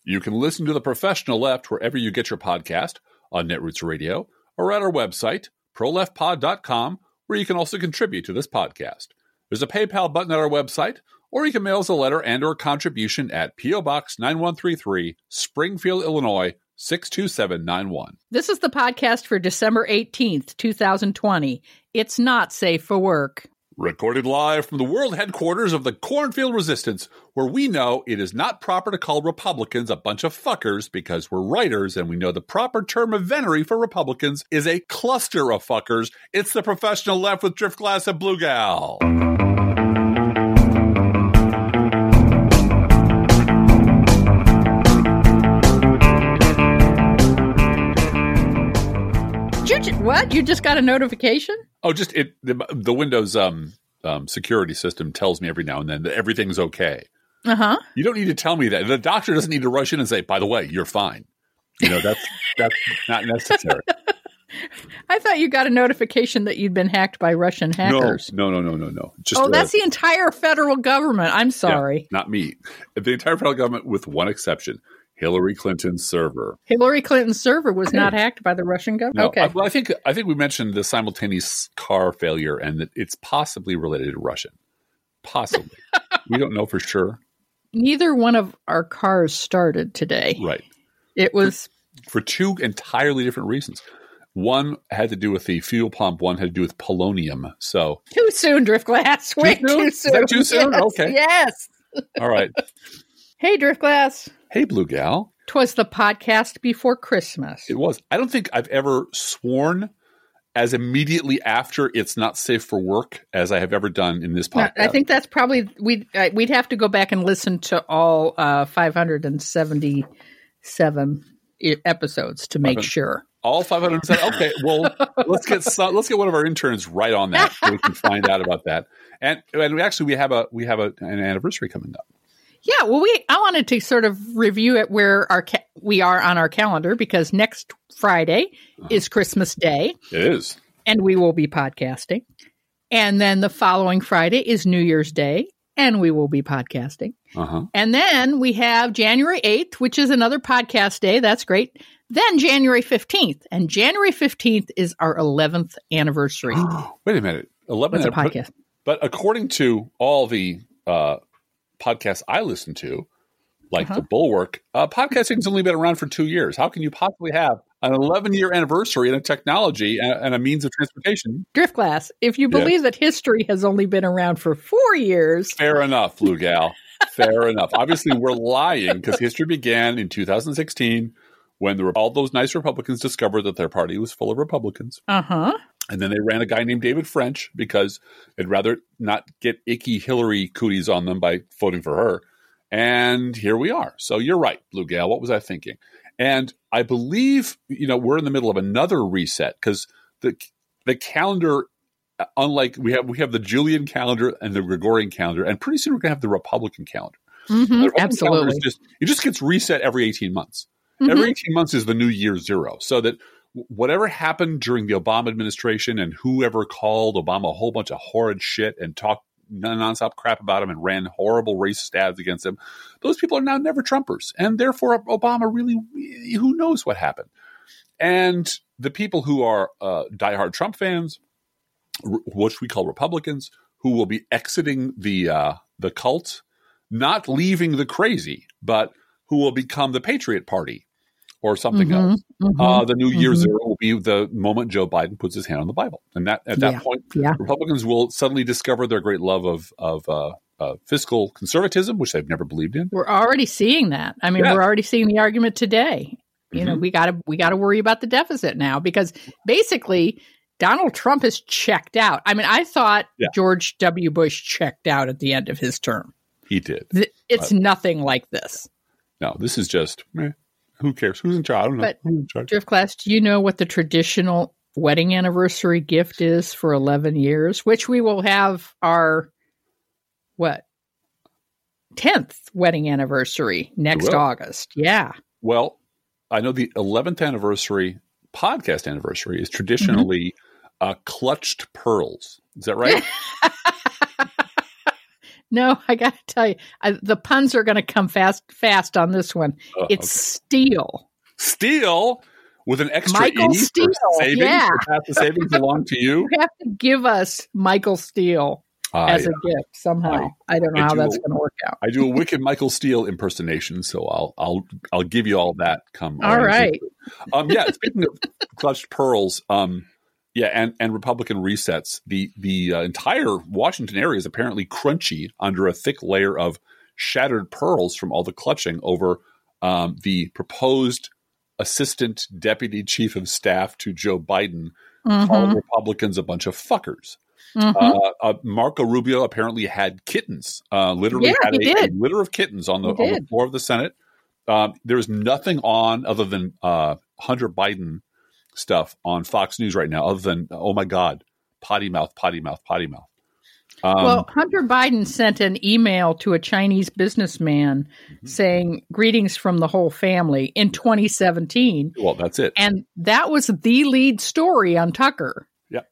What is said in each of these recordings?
You can listen to The Professional Left wherever you get your podcast, on Netroots Radio, or at our website, proleftpod.com, where you can also contribute to this podcast. There's a PayPal button at our website, or you can mail us a letter and or contribution at P.O. Box 9133, Springfield, Illinois, 62791. This is the podcast for December 18th, 2020. It's not safe for work. Recorded live from the world headquarters of the Cornfield Resistance, where we know it is not proper to call Republicans a bunch of fuckers because we're writers and we know the proper term of venery for Republicans is a cluster of fuckers. It's The Professional Left with Driftglass and Blue Gal. What? You just got a notification? Oh, just the Windows security system tells me every now and then that everything's okay. Uh-huh. You don't need to tell me that. The doctor doesn't need to rush in and say, by the way, you're fine. You know, that's not necessary. I thought you got a notification that you'd been hacked by Russian hackers. No. Just, that's the entire federal government. I'm sorry. Yeah, not me. The entire federal government with one exception. Hillary Clinton's server. Hillary Clinton's server was not hacked by the Russian government? No, okay. Well, I think we mentioned the simultaneous car failure and that it's possibly related to Russian. Possibly. We don't know for sure. Neither one of our cars started today. Right. It was... For two entirely different reasons. One had to do with the fuel pump. One had to do with polonium. So too soon, Driftglass. Wait, too soon. Is that too soon? Yes, okay. Yes. All right. Hey, Driftglass. Hey, Blue Gal. 'Twas the podcast before Christmas. It was. I don't think I've ever sworn as immediately after it's not safe for work as I have ever done in this podcast. I think that's probably we'd have to go back and listen to all 577 episodes to make sure. All 507. Okay, well, let's get one of our interns right on that so we can find out about that. And actually, we have an anniversary coming up. Yeah, well, I wanted to sort of review it where we are on our calendar because next Friday is Christmas Day. It is. And we will be podcasting. And then the following Friday is New Year's Day, and we will be podcasting. Uh-huh. And then we have January 8th, which is another podcast day. That's great. Then January 15th. And January 15th is our 11th anniversary. Wait a minute. 11th podcast. But according to all the podcasts I listen to, like The Bulwark, podcasting's only been around for 2 years. How can you possibly have an 11-year anniversary in a technology and a means of transportation? Driftglass, if you believe that history has only been around for 4 years. Fair enough, Blue Gal. Fair enough. Obviously, we're lying because history began in 2016 when all those nice Republicans discovered that their party was full of Republicans. Uh-huh. And then they ran a guy named David French because they'd rather not get icky Hillary cooties on them by voting for her. And here we are. So you're right, Blue Gal. What was I thinking? And I believe, we're in the middle of another reset because the calendar, unlike we have the Julian calendar and the Gregorian calendar, and pretty soon we're going to have the Republican calendar. Mm-hmm, absolutely. It just gets reset every 18 months. Mm-hmm. Every 18 months is the new year zero. So that whatever happened during the Obama administration and whoever called Obama a whole bunch of horrid shit and talked nonstop crap about him and ran horrible racist ads against him, those people are now never Trumpers. And therefore, Obama really, who knows what happened. And the people who are diehard Trump fans, which we call Republicans, who will be exiting the cult, not leaving the crazy, but who will become the Patriot Party or something else. Mm-hmm. The new year zero will be the moment Joe Biden puts his hand on the Bible. And at that point, Republicans will suddenly discover their great love of fiscal conservatism, which they've never believed in. We're already seeing that. I mean, we're already seeing the argument today. Mm-hmm. We got to worry about the deficit now because basically Donald Trump has checked out. I mean, I thought George W. Bush checked out at the end of his term. He did. It's nothing like this. No, this is just, who cares? Who's in charge? I don't know. But Who's in charge? Driftglass, do you know what the traditional wedding anniversary gift is for 11 years, which we will have our, 10th wedding anniversary next August. Yeah. Well, I know the 11th anniversary, podcast anniversary, is traditionally clutched pearls. Is that right? No, I got to tell you, the puns are going to come fast on this one. It's Steele. Steele with an extra Michael E Steele. For savings. Yeah. Half the savings belong to you. You have to give us Michael Steele as a gift somehow. I don't know how that's going to work out. I do a wicked Michael Steele impersonation, so I'll give you all that. All right. Speaking of clutched pearls, and Republican resets, the entire Washington area is apparently crunchy under a thick layer of shattered pearls from all the clutching over the proposed assistant deputy chief of staff to Joe Biden, called Republicans a bunch of fuckers. Marco Rubio apparently had kittens, literally had a litter of kittens on the floor of the Senate. There's nothing on other than Hunter Biden stuff on Fox News right now, other than, oh my God, potty mouth, potty mouth, potty mouth. Well, Hunter Biden sent an email to a Chinese businessman saying, greetings from the whole family in 2017. Well, that's it. And that was the lead story on Tucker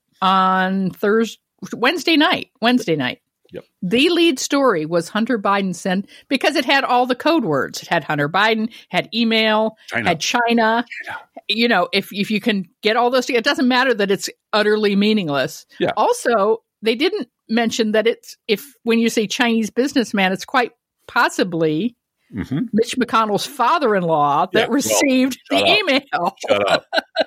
on Wednesday night. Yep. The lead story was Hunter Biden sent, because it had all the code words. It had Hunter Biden, had email, had China. You know, if you can get all those, it doesn't matter that it's utterly meaningless. Yeah. Also, they didn't mention that when you say Chinese businessman, it's quite possibly Mitch McConnell's father-in-law that received the email. Shut up.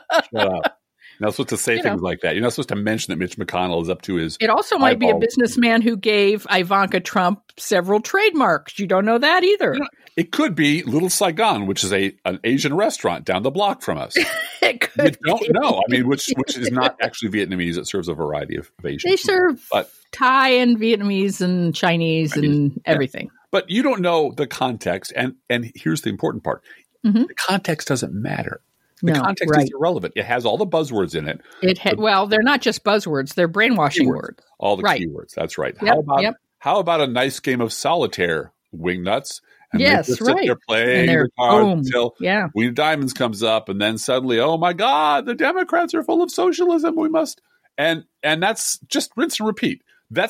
You're not supposed to say things like that. You're not supposed to mention that Mitch McConnell is up to his. It also might be a businessman who gave Ivanka Trump several trademarks. You don't know that either. It could be Little Saigon, which is an Asian restaurant down the block from us. It could. You don't know. I mean, which is not actually Vietnamese. It serves a variety of Asian. They serve Thai and Vietnamese and Chinese and everything. But you don't know the context, and here's the important part: the context doesn't matter. The context is irrelevant. It has all the buzzwords in it. Well, they're not just buzzwords; they're brainwashing words. All the keywords. That's right. How about a nice game of solitaire, wingnuts? And yes, they just sit there playing the cards until Queen of Diamonds comes up, and then suddenly, oh my God, the Democrats are full of socialism. We must, and that's just rinse and repeat. That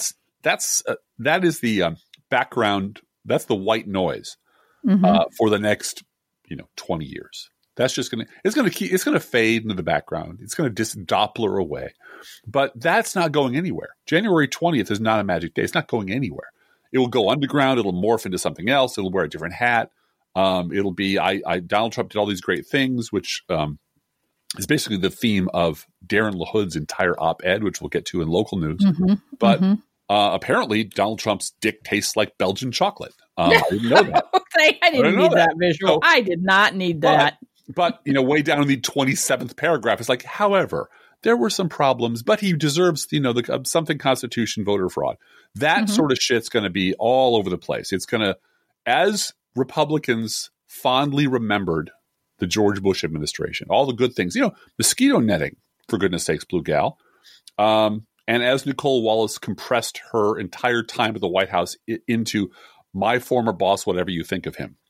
is the background. That's the white noise for the next 20 years. That's just it's going to fade into the background. It's going to Doppler away, but that's not going anywhere. January 20th is not a magic day. It's not going anywhere. It will go underground. It'll morph into something else. It'll wear a different hat. It'll be, Donald Trump did all these great things, which is basically the theme of Darren LaHood's entire op-ed, which we'll get to in local news. But apparently Donald Trump's dick tastes like Belgian chocolate. I didn't know that. I didn't need that visual. I did not need that. But, way down in the 27th paragraph, it's like, however, there were some problems, but he deserves, the something Constitution voter fraud. That sort of shit's going to be all over the place. It's going to, as Republicans fondly remembered the George Bush administration, all the good things, mosquito netting, for goodness sakes, Blue Gal. And as Nicole Wallace compressed her entire time at the White House into my former boss, whatever you think of him.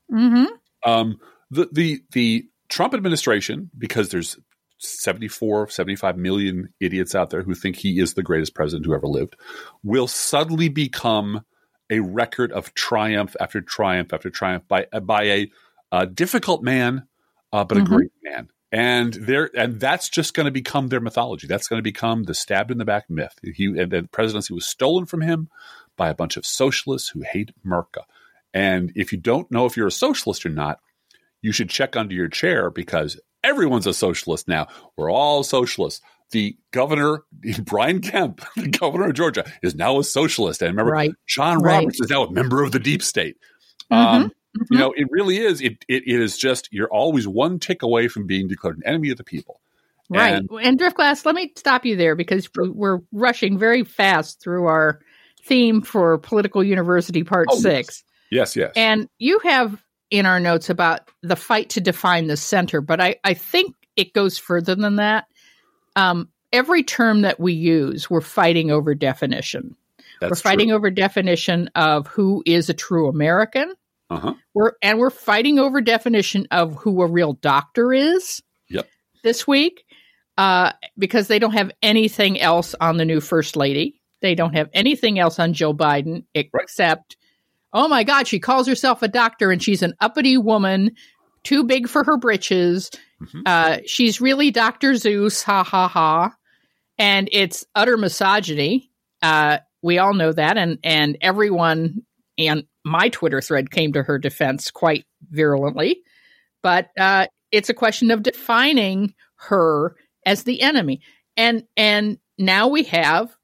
The Trump administration, because there's 75 million idiots out there who think he is the greatest president who ever lived, will suddenly become a record of triumph after triumph after triumph by a difficult man, but a great man. And that's just going to become their mythology. That's going to become the stabbed in the back myth. And the presidency was stolen from him by a bunch of socialists who hate America. And if you don't know if you're a socialist or not, you should check under your chair, because everyone's a socialist now. We're all socialists. The governor, Brian Kemp, the governor of Georgia, is now a socialist. And remember, John Roberts is now a member of the deep state. It really is. It is just, you're always one tick away from being declared an enemy of the people. Right. And Driftglass, let me stop you there, because we're rushing very fast through our theme for Political University Part 6. Yes. And you have in our notes about the fight to define the center, but I think it goes further than that. Every term that we use, we're fighting over definition. We're fighting over definition of who is a true American. We're fighting over definition of who a real doctor is. This week, because they don't have anything else on the new First Lady. They don't have anything else on Jill Biden except, oh my God, she calls herself a doctor and she's an uppity woman, too big for her britches. She's really Dr. Zeus, ha ha ha. And it's utter misogyny. We all know that. And everyone and my Twitter thread came to her defense quite virulently. But it's a question of defining her as the enemy. And now we have,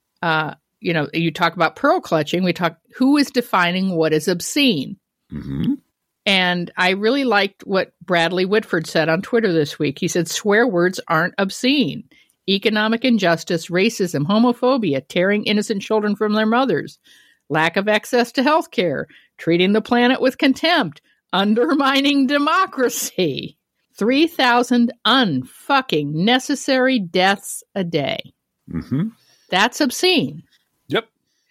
you talk about pearl clutching. We talk, who is defining what is obscene? Mm-hmm. And I really liked what Bradley Whitford said on Twitter this week. He said, swear words aren't obscene. Economic injustice, racism, homophobia, tearing innocent children from their mothers, lack of access to health care, treating the planet with contempt, undermining democracy. 3,000 unfucking necessary deaths a day. Mm-hmm. That's obscene. Yep.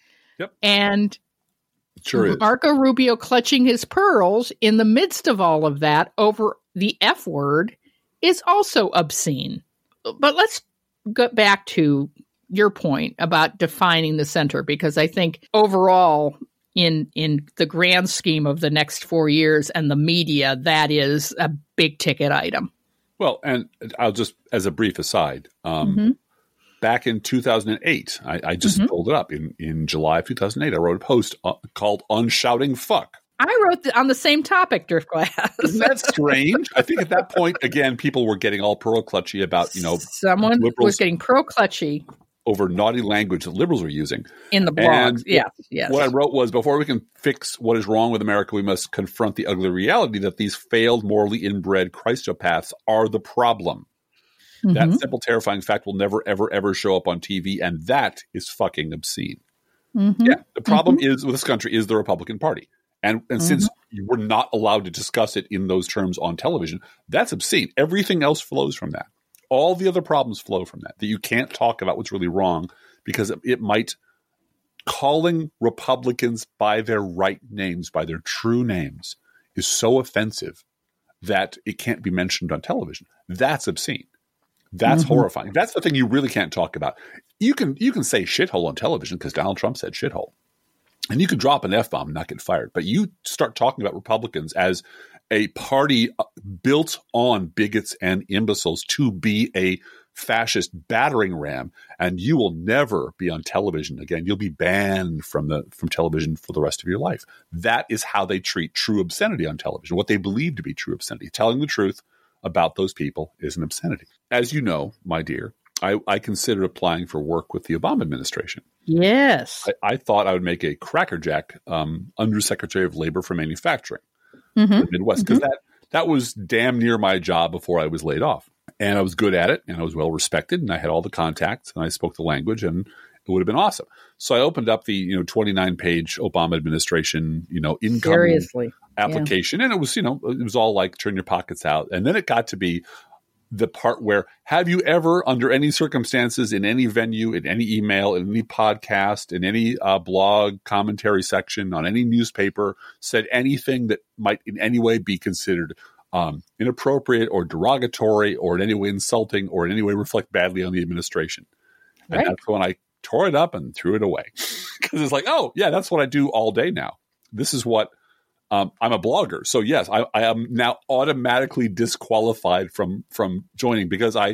And sure is. Marco Rubio clutching his pearls in the midst of all of that over the F word is also obscene. But let's get back to your point about defining the center, because I think overall in the grand scheme of the next 4 years and the media, that is a big ticket item. Well, and I'll just, as a brief aside, back in 2008, I just pulled it up. In July of 2008, I wrote a post called Unshouting Fuck. I wrote on the same topic, Driftglass. Isn't that strange? I think at that point, again, people were getting all pearl clutchy about, someone was getting pearl clutchy over naughty language that liberals were using. In the blogs, yes. What I wrote was, before we can fix what is wrong with America, we must confront the ugly reality that these failed, morally inbred Christopaths are the problem. That simple, terrifying fact will never, ever, ever show up on TV, and that is fucking obscene. Yeah, the problem is with this country is the Republican Party. And since we're not allowed to discuss it in those terms on television, that's obscene. Everything else flows from that. All the other problems flow from that you can't talk about what's really wrong, because it might, calling Republicans by their right names, by their true names, is so offensive that it can't be mentioned on television. That's obscene. That's horrifying. That's the thing you really can't talk about. You can say shithole on television because Donald Trump said shithole. And you can drop an F-bomb and not get fired. But you start talking about Republicans as a party built on bigots and imbeciles to be a fascist battering ram, and you will never be on television again. You'll be banned from television for the rest of your life. That is how they treat true obscenity on television, what they believe to be true obscenity. Telling the truth about those people is an obscenity. As you know, my dear, I considered applying for work with the Obama administration. Yes. I thought I would make a crackerjack Undersecretary of Labor for Manufacturing in the Midwest, because that was damn near my job before I was laid off. And I was good at it, and I was well respected, and I had all the contacts, and I spoke the language, and it would have been awesome. So I opened up the 29-page Obama administration income application, and it was all like turn your pockets out. And then it got to be the part where, have you ever, under any circumstances, in any venue, in any email, in any podcast, in any blog commentary section, on any newspaper, said anything that might in any way be considered inappropriate or derogatory or in any way insulting or in any way reflect badly on the administration? Right. And that's when I tore it up and threw it away, because it's like, oh yeah, that's what I do all day now. This is what I'm a blogger. So yes, I am now automatically disqualified from joining, because I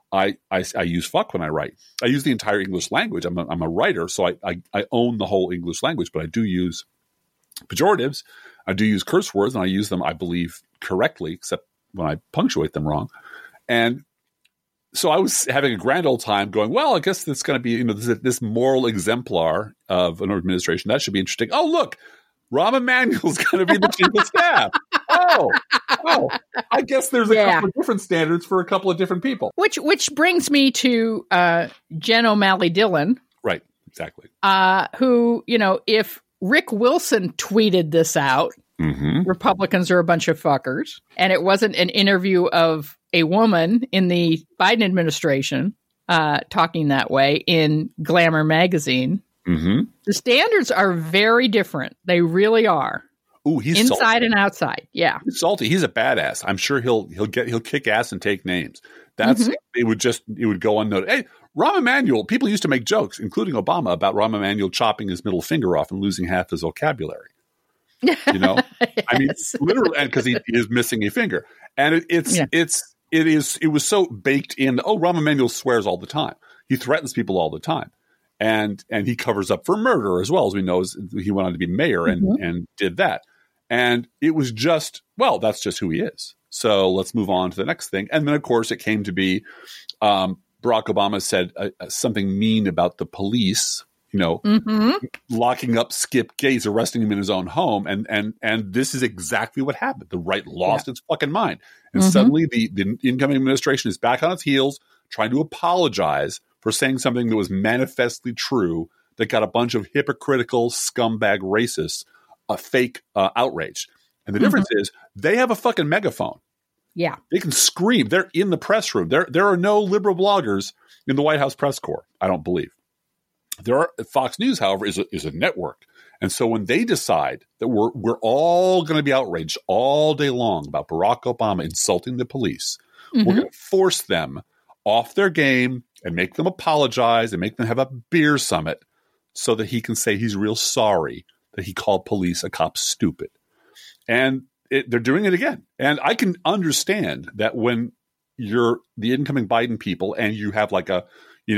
use fuck when I write. I use the entire English language. I'm a writer, so I own the whole English language, but I do use pejoratives. I do use curse words, and I use them, I believe, correctly, except when I punctuate them wrong. And so I was having a grand old time going, well, I guess that's going to be, this moral exemplar of an administration. That should be interesting. Oh, look, Rahm Emanuel's going to be the chief of staff. Oh, I guess there's a couple of different standards for a couple of different people. Which brings me to Jen O'Malley Dillon. Right, exactly. Who, if Rick Wilson tweeted this out, Republicans are a bunch of fuckers, and it wasn't an interview of a woman in the Biden administration talking that way in Glamour magazine. The standards are very different. They really are. Ooh, he's inside salty. And outside. Yeah, he's salty. He's a badass. I'm sure he'll kick ass and take names. That's it would go unnoticed. Hey, Rahm Emanuel, people used to make jokes, including Obama, about Rahm Emanuel chopping his middle finger off and losing half his vocabulary. You know, yes. I mean, literally, and because he is missing a finger, and it was so baked in. Oh, Rahm Emanuel swears all the time. He threatens people all the time, and he covers up for murder as well. As we know, he went on to be mayor and did that. And it was just, well, that's just who he is. So let's move on to the next thing. And then, of course, it came to be Barack Obama said something mean about the police. You know, locking up Skip Gates, arresting him in his own home. And this is exactly what happened. The right lost its fucking mind. And suddenly the incoming administration is back on its heels, trying to apologize for saying something that was manifestly true that got a bunch of hypocritical scumbag racists a fake outrage. And the difference is they have a fucking megaphone. Yeah. They can scream. They're in the press room. There are no liberal bloggers in the White House press corps, I don't believe. Fox News, however, is a network. And so when they decide that we're all going to be outraged all day long about Barack Obama insulting the police, we're going to force them off their game and make them apologize and make them have a beer summit so that he can say he's real sorry that he called police a cop stupid. And they're doing it again. And I can understand that when you're the incoming Biden people and you have like a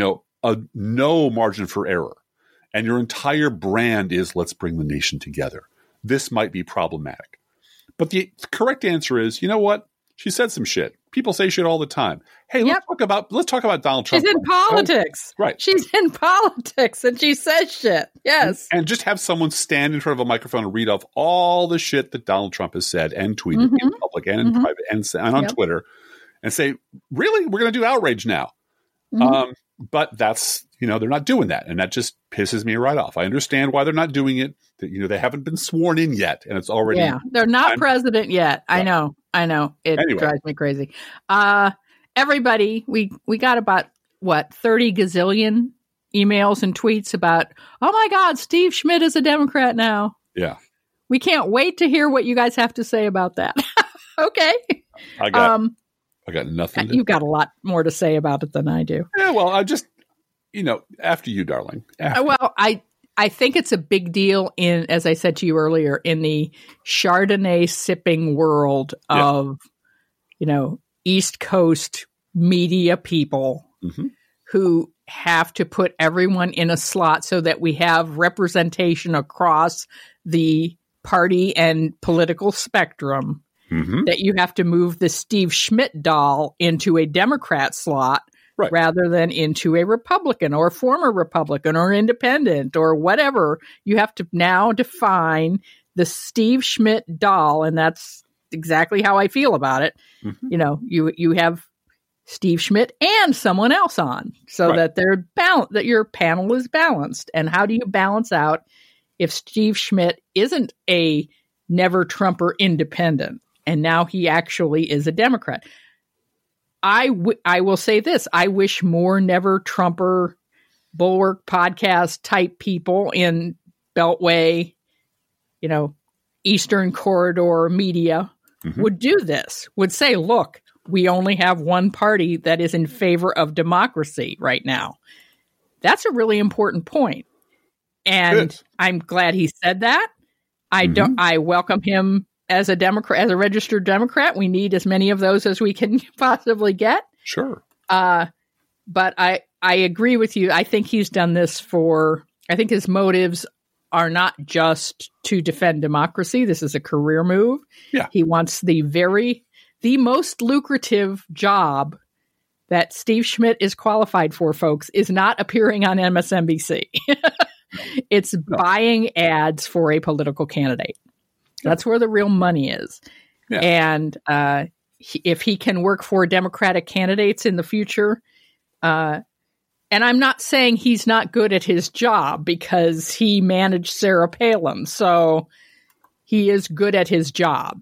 no margin for error, and your entire brand is let's bring the nation together, this might be problematic. But the correct answer is, you know what? She said some shit. People say shit all the time. Hey, let's talk about Donald Trump. She's in politics. Right. She's in politics and she says shit. Yes. And just have someone stand in front of a microphone and read off all the shit that Donald Trump has said and tweeted in public and in private and on Twitter and say, really? We're going to do outrage now. But that's, they're not doing that. And that just pisses me right off. I understand why they're not doing it. They haven't been sworn in yet. And it's already. Yeah, they're not president yet. I know. It drives me crazy. Everybody, we got about, 30 gazillion emails and tweets about, oh my God, Steve Schmidt is a Democrat now. Yeah. We can't wait to hear what you guys have to say about that. Okay. I got nothing. You've got a lot more to say about it than I do. Yeah, well, I just, after you, darling. Well, I think it's a big deal as I said to you earlier, in the Chardonnay sipping world of, East Coast media people who have to put everyone in a slot so that we have representation across the party and political spectrum. That you have to move the Steve Schmidt doll into a Democrat slot rather than into a Republican or former Republican or independent or whatever. You have to now define the Steve Schmidt doll, and that's exactly how I feel about it. You have Steve Schmidt and someone else on so that that your panel is balanced. And how do you balance out if Steve Schmidt isn't a never Trumper independent? And now he actually is a Democrat. I will say this. I wish more never Trumper Bulwark podcast type people in Beltway, Eastern Corridor media would do this, would say, look, we only have one party that is in favor of democracy right now. That's a really important point. And I'm glad he said that. I welcome him as a Democrat, as a registered Democrat. We need as many of those as we can possibly get. Sure. But I agree with you. I think he's done this I think his motives are not just to defend democracy. This is a career move. Yeah. He wants the most lucrative job that Steve Schmidt is qualified for, folks, is not appearing on MSNBC. It's buying ads for a political candidate. That's where the real money is. Yeah. And if he can work for Democratic candidates in the future, and I'm not saying he's not good at his job because he managed Sarah Palin, so he is good at his job.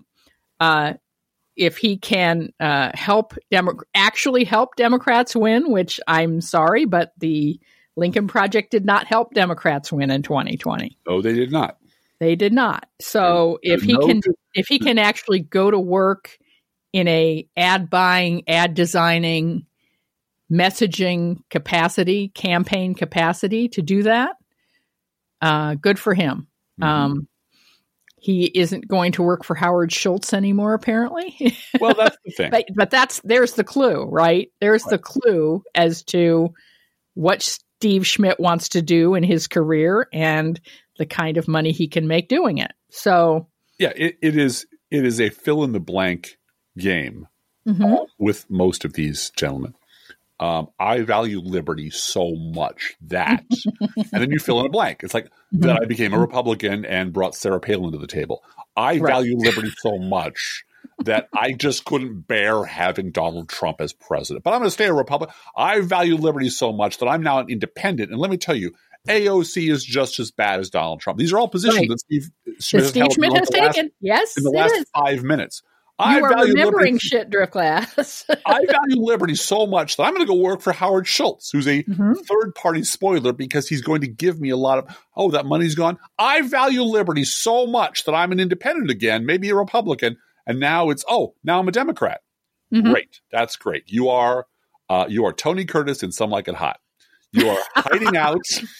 If he can actually help Democrats win, which I'm sorry, but the Lincoln Project did not help Democrats win in 2020. Oh, they did not. They did not. So if he can actually go to work in a ad buying, ad designing, messaging capacity, campaign capacity to do that. Good for him. Mm-hmm. He isn't going to work for Howard Schultz anymore, apparently. Well, that's the thing. but there's the clue, right? There's the clue as to what Steve Schmidt wants to do in his career and the kind of money he can make doing it. So, yeah, it is a fill in the blank game with most of these gentlemen. I value liberty so much that, and then you fill in a blank. It's like that I became a Republican and brought Sarah Palin to the table. I value liberty so much that I just couldn't bear having Donald Trump as president. But I'm going to stay a Republican. I value liberty so much that I'm now an independent. And let me tell you, AOC is just as bad as Donald Trump. These are all positions that Steve Schmidt has taken. Yes, in the last 5 minutes. You are remembering shit, Driftglass. I value liberty so much that I'm going to go work for Howard Schultz, who's a third-party spoiler because he's going to give me a lot of, that money's gone. I value liberty so much that I'm an independent again, maybe a Republican, and now now I'm a Democrat. Mm-hmm. Great. That's great. You are Tony Curtis in Some Like It Hot. You are hiding out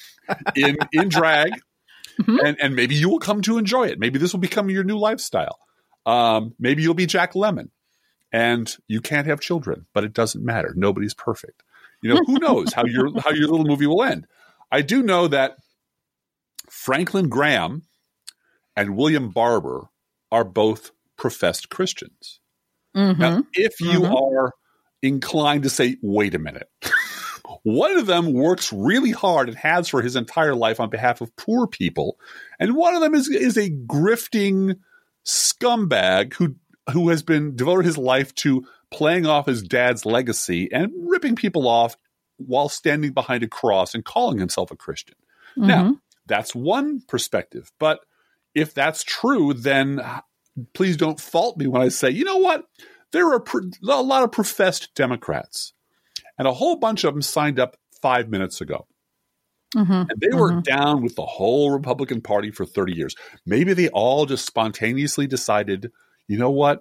in drag, and maybe you will come to enjoy it. Maybe this will become your new lifestyle. Maybe you'll be Jack Lemmon and you can't have children, but it doesn't matter. Nobody's perfect. Who knows how your little movie will end. I do know that Franklin Graham and William Barber are both professed Christians. Mm-hmm. Now, if you are inclined to say, wait a minute, one of them works really hard and has for his entire life on behalf of poor people. And one of them is a grifting scumbag who has been devoted his life to playing off his dad's legacy and ripping people off while standing behind a cross and calling himself a Christian. Mm-hmm. Now, that's one perspective. But if that's true, then please don't fault me when I say, you know what? There are a lot of professed Democrats, and a whole bunch of them signed up 5 minutes ago. And they were down with the whole Republican Party for 30 years. Maybe they all just spontaneously decided, you know what?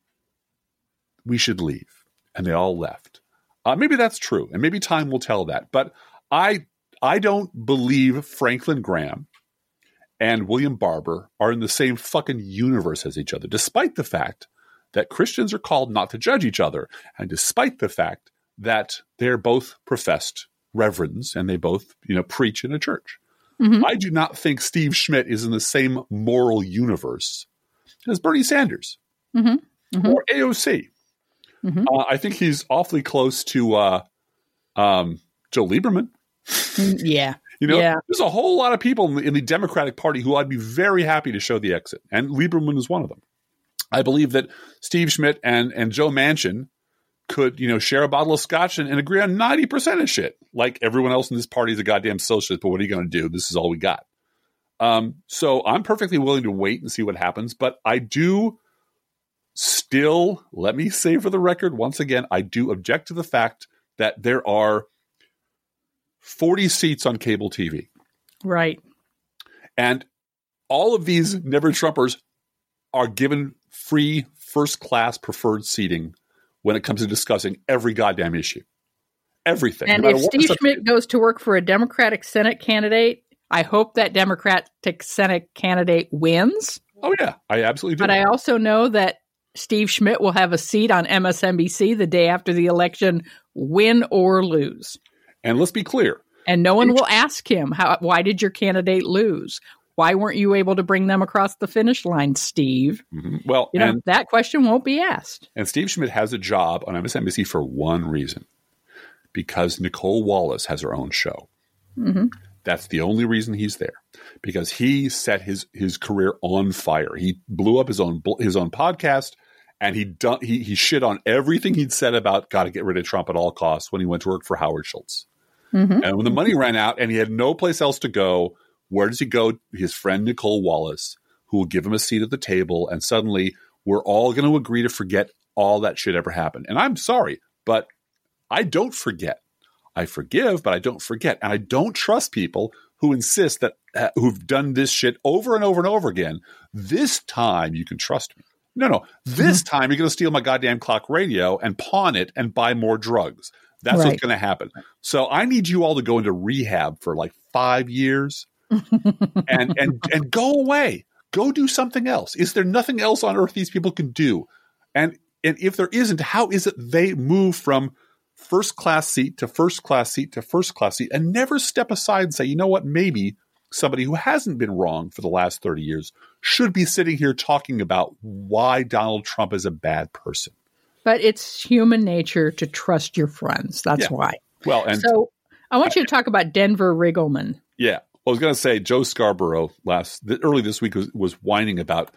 We should leave. And they all left. Maybe that's true. And maybe time will tell that. But I don't believe Franklin Graham and William Barber are in the same fucking universe as each other, despite the fact that Christians are called not to judge each other. And despite the fact that they're both professed reverends and they both, preach in a church. Mm-hmm. I do not think Steve Schmidt is in the same moral universe as Bernie Sanders or AOC. Mm-hmm. I think he's awfully close to Joe Lieberman. Yeah. There's a whole lot of people in the Democratic Party who I'd be very happy to show the exit. And Lieberman is one of them. I believe that Steve Schmidt and Joe Manchin could, share a bottle of scotch and agree on 90% of shit. Like everyone else in this party is a goddamn socialist, but what are you going to do? This is all we got. So I'm perfectly willing to wait and see what happens. But I do still, let me say for the record, once again, I do object to the fact that there are 40 seats on cable TV. Right. And all of these Never Trumpers are given free first-class preferred seating when it comes to discussing every goddamn issue. Everything. And if Steve Schmidt goes to work for a Democratic Senate candidate, I hope that Democratic Senate candidate wins. Oh, yeah. I absolutely do. But I also know that Steve Schmidt will have a seat on MSNBC the day after the election, win or lose. And let's be clear. And no one will ask him, why did your candidate lose? Why weren't you able to bring them across the finish line, Steve? Mm-hmm. Well, that question won't be asked. And Steve Schmidt has a job on MSNBC for one reason, because Nicole Wallace has her own show. Mm-hmm. That's the only reason he's there, because he set his career on fire. He blew up his own podcast, and he shit on everything he'd said about got to get rid of Trump at all costs when he went to work for Howard Schultz. Mm-hmm. And when the money ran out and he had no place else to go, where does he go? His friend Nicole Wallace, who will give him a seat at the table, and suddenly we're all going to agree to forget all that shit ever happened. And I'm sorry, but I don't forget. I forgive, but I don't forget. And I don't trust people who insist that who've done this shit over and over and over again. This time you can trust me. No. This time you're going to steal my goddamn clock radio and pawn it and buy more drugs. That's what's going to happen. So I need you all to go into rehab for like 5 years and go away. Go do something else. Is there nothing else on earth these people can do? And if there isn't, how is it they move from first class seat to first class seat to first class seat and never step aside and say, you know what, maybe somebody who hasn't been wrong for the last 30 years should be sitting here talking about why Donald Trump is a bad person. But it's human nature to trust your friends. That's why. Well, and so I want you to talk about Denver Riggleman. Yeah. I was going to say Joe Scarborough early this week was whining about,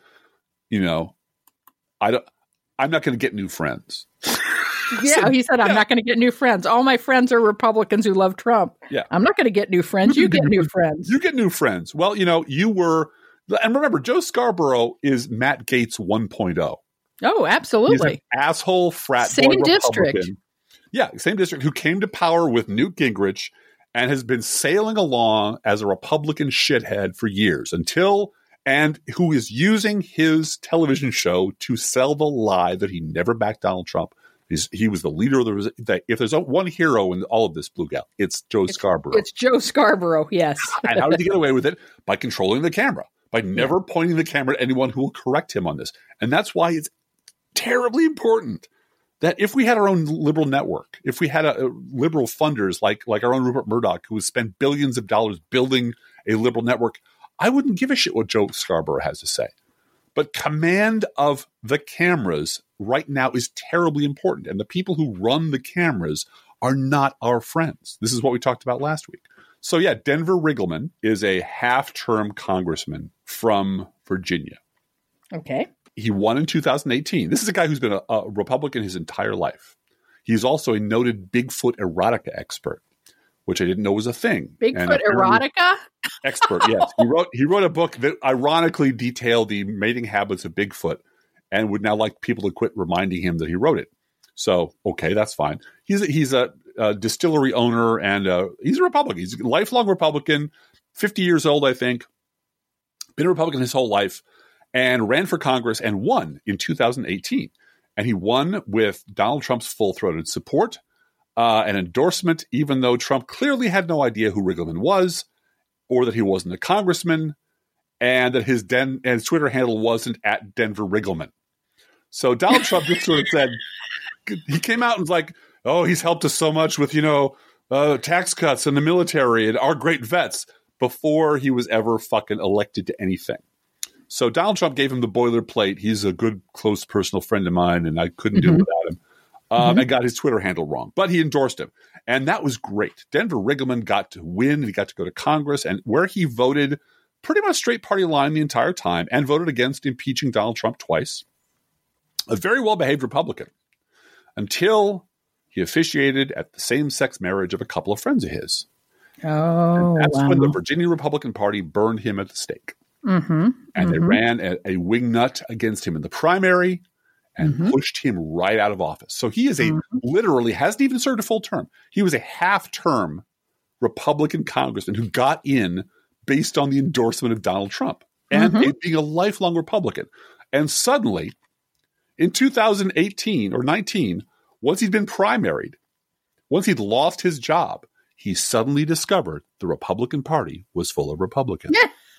I'm not going to get new friends. Yeah, he said, I'm not going to get new friends. All my friends are Republicans who love Trump. Yeah. I'm not going to get new friends. You get new friends. You get new friends. Well, you were, and remember, Joe Scarborough is Matt Gaetz 1.0. Oh, absolutely. He's an asshole frat boy Same district. Republican. Yeah, same district, who came to power with Newt Gingrich and has been sailing along as a Republican shithead for years and who is using his television show to sell the lie that he never backed Donald Trump. He was the leader of if there's one hero in all of this, Blue Gal, it's Joe Scarborough. It's Joe Scarborough, yes. And how did he get away with it? By controlling the camera, by never pointing the camera at anyone who will correct him on this. And that's why it's terribly important that if we had our own liberal network, if we had a liberal funders like our own Rupert Murdoch, who has spent billions of dollars building a liberal network, I wouldn't give a shit what Joe Scarborough has to say. But command of the cameras right now is terribly important. And the people who run the cameras are not our friends. This is what we talked about last week. So yeah, Denver Riggleman is a half-term congressman from Virginia. Okay. He won in 2018. This is a guy who's been a Republican his entire life. He's also a noted Bigfoot erotica expert, which I didn't know was a thing. Bigfoot erotica? Expert, yes. He wrote a book that ironically detailed the mating habits of Bigfoot and would now like people to quit reminding him that he wrote it. So, okay, that's fine. He's a distillery owner and he's a Republican. He's a lifelong Republican, 50 years old, I think. Been a Republican his whole life. And ran for Congress and won in 2018. And he won with Donald Trump's full-throated support, an endorsement, even though Trump clearly had no idea who Riggleman was, or that he wasn't a congressman, and that his Twitter handle wasn't at Denver Riggleman. So Donald Trump just sort of said, he came out and was like, oh, he's helped us so much with, tax cuts and the military and our great vets, before he was ever fucking elected to anything. So Donald Trump gave him the boilerplate. He's a good, close personal friend of mine, and I couldn't do it without him. And got his Twitter handle wrong, but he endorsed him. And that was great. Denver Riggleman got to win, and he got to go to Congress, and where he voted pretty much straight party line the entire time and voted against impeaching Donald Trump twice. A very well-behaved Republican until he officiated at the same-sex marriage of a couple of friends of his. Oh, and that's when the Virginia Republican Party burned him at the stake. And they ran a wingnut against him in the primary and pushed him right out of office. So he is literally hasn't even served a full term. He was a half-term Republican congressman who got in based on the endorsement of Donald Trump and being a lifelong Republican. And suddenly, in 2018 or 19, once he'd been primaried, once he'd lost his job, he suddenly discovered the Republican Party was full of Republicans.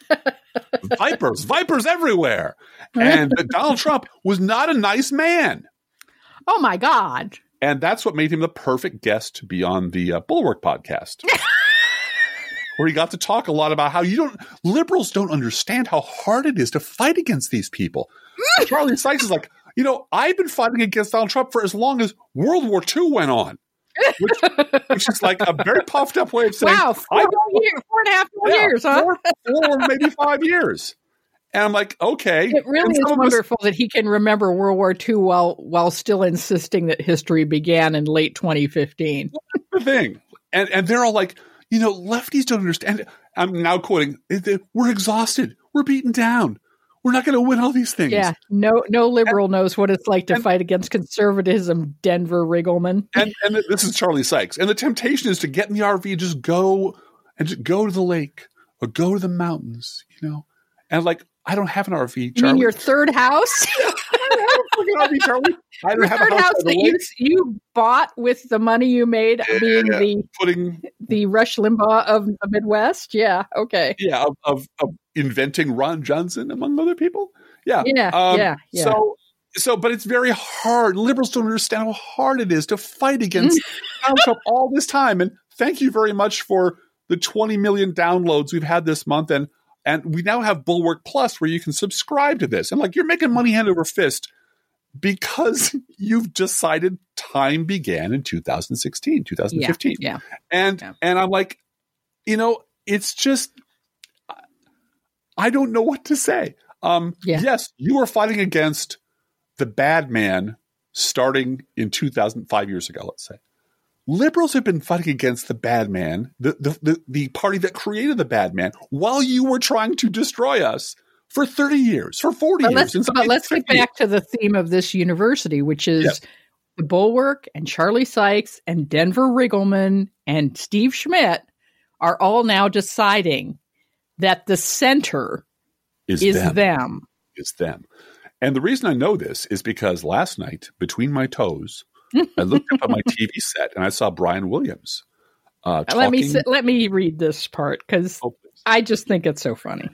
Vipers everywhere. And Donald Trump was not a nice man. Oh, my God. And that's what made him the perfect guest to be on the Bulwark podcast, where he got to talk a lot about how liberals don't understand how hard it is to fight against these people. Charlie Sykes is like, I've been fighting against Donald Trump for as long as World War II went on. Which is like a very puffed up way of saying, wow, 4.5 years, huh? 4 maybe 5 years. And I'm like, okay. It really is wonderful that he can remember World War II while still insisting that history began in late 2015. That's the thing. And they're all like, lefties don't understand. I'm now quoting, we're exhausted. We're beaten down. We're not going to win all these things. Yeah, no liberal knows what it's like to fight against conservatism, Denver Riggleman. And this is Charlie Sykes. And the temptation is to get in the RV, just go to the lake or go to the mountains, And like, I don't have an RV, Charlie. You mean your third house? I don't have a working on me, Charlie. I don't The have third a house, house by the that way. you bought with the money you made being putting the Rush Limbaugh of the Midwest. Yeah. Okay. of inventing Ron Johnson among other people. Yeah. Yeah. So, but it's very hard. Liberals don't understand how hard it is to fight against Donald Trump all this time. And thank you very much for the 20 million downloads we've had this month. And we now have Bulwark Plus where you can subscribe to this. And like, you're making money hand over fist because you've decided time began in 2016, 2015. Yeah. And I'm like, it's just, I don't know what to say. Yes, you are fighting against the bad man starting in 2005 years ago, let's say. Liberals have been fighting against the bad man, the party that created the bad man, while you were trying to destroy us for 30 years, for 40 years. But let's get back to the theme of this university, which is the Bulwark and Charlie Sykes and Denver Riggleman and Steve Schmidt are all now deciding that the center is them. It's them. And the reason I know this is because last night, between my toes, I looked up at my TV set and I saw Brian Williams talking. Let me read this part because I just think it's so funny.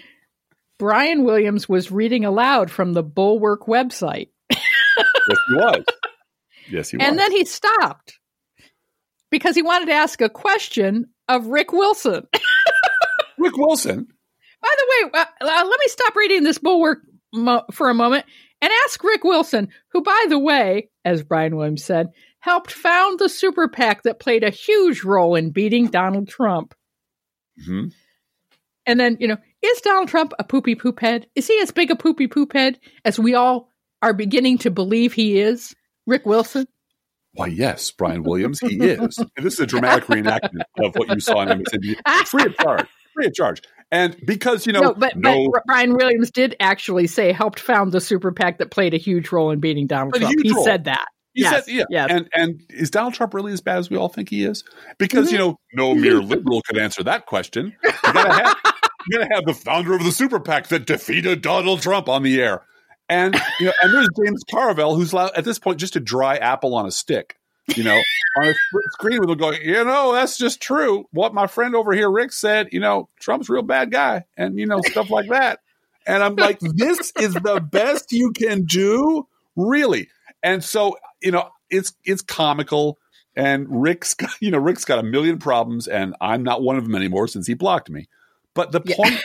Brian Williams was reading aloud from the Bulwark website. Yes, he was. Yes, he was. And then he stopped because he wanted to ask a question of Rick Wilson. Rick Wilson? By the way, let me stop reading this Bulwark for a moment and ask Rick Wilson, who, by the way, as Brian Williams said, helped found the super PAC that played a huge role in beating Donald Trump. Mm-hmm. And then, is Donald Trump a poopy poop head? Is he as big a poopy poop head as we all are beginning to believe he is? Rick Wilson? Why, yes, Brian Williams, he is. And this is a dramatic reenactment of what you saw on MSNBC. Free of charge. Free of charge. And because, but Brian Williams did actually say helped found the super PAC that played a huge role in beating Donald Trump. He said that. He said, yeah. Yes. And is Donald Trump really as bad as we all think he is? Because, no mere liberal could answer that question. You gotta have the founder of the super PAC that defeated Donald Trump on the air. And, and there's James Carville, who's at this point just a dry apple on a stick. On a screen with them going, that's just true. What my friend over here, Rick, said, Trump's a real bad guy and, stuff like that. And I'm like, this is the best you can do? Really? And so, it's comical. And Rick's got a million problems and I'm not one of them anymore since he blocked me. But the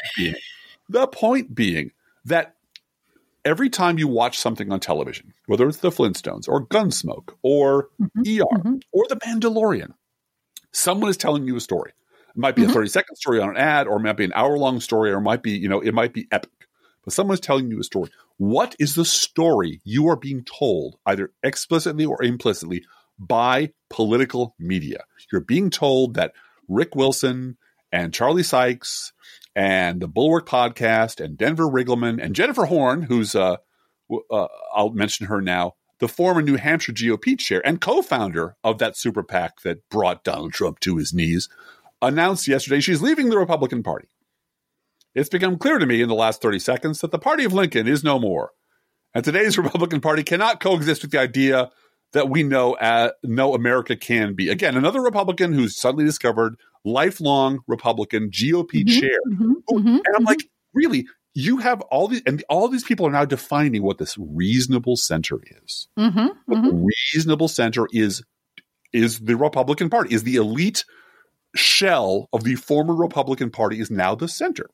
point being that every time you watch something on television, whether it's The Flintstones or Gunsmoke or ER or The Mandalorian, someone is telling you a story. It might be a 30-second story on an ad, or it might be an hour-long story, or it might be, it might be epic. But someone's telling you a story. What is the story you are being told, either explicitly or implicitly, by political media? You're being told that Rick Wilson and Charlie Sykes and the Bulwark podcast and Denver Riggleman and Jennifer Horn, who's, I'll mention her now, the former New Hampshire GOP chair and co-founder of that super PAC that brought Donald Trump to his knees, announced yesterday she's leaving the Republican Party. It's become clear to me in the last 30 seconds that the party of Lincoln is no more. And today's Republican Party cannot coexist with the idea that we know America can be. Again, another Republican who's suddenly discovered lifelong Republican GOP chair. And I'm like, really, you have all these people are now defining what this reasonable center is. The reasonable center is the Republican Party, is the elite shell of the former Republican Party is now the center.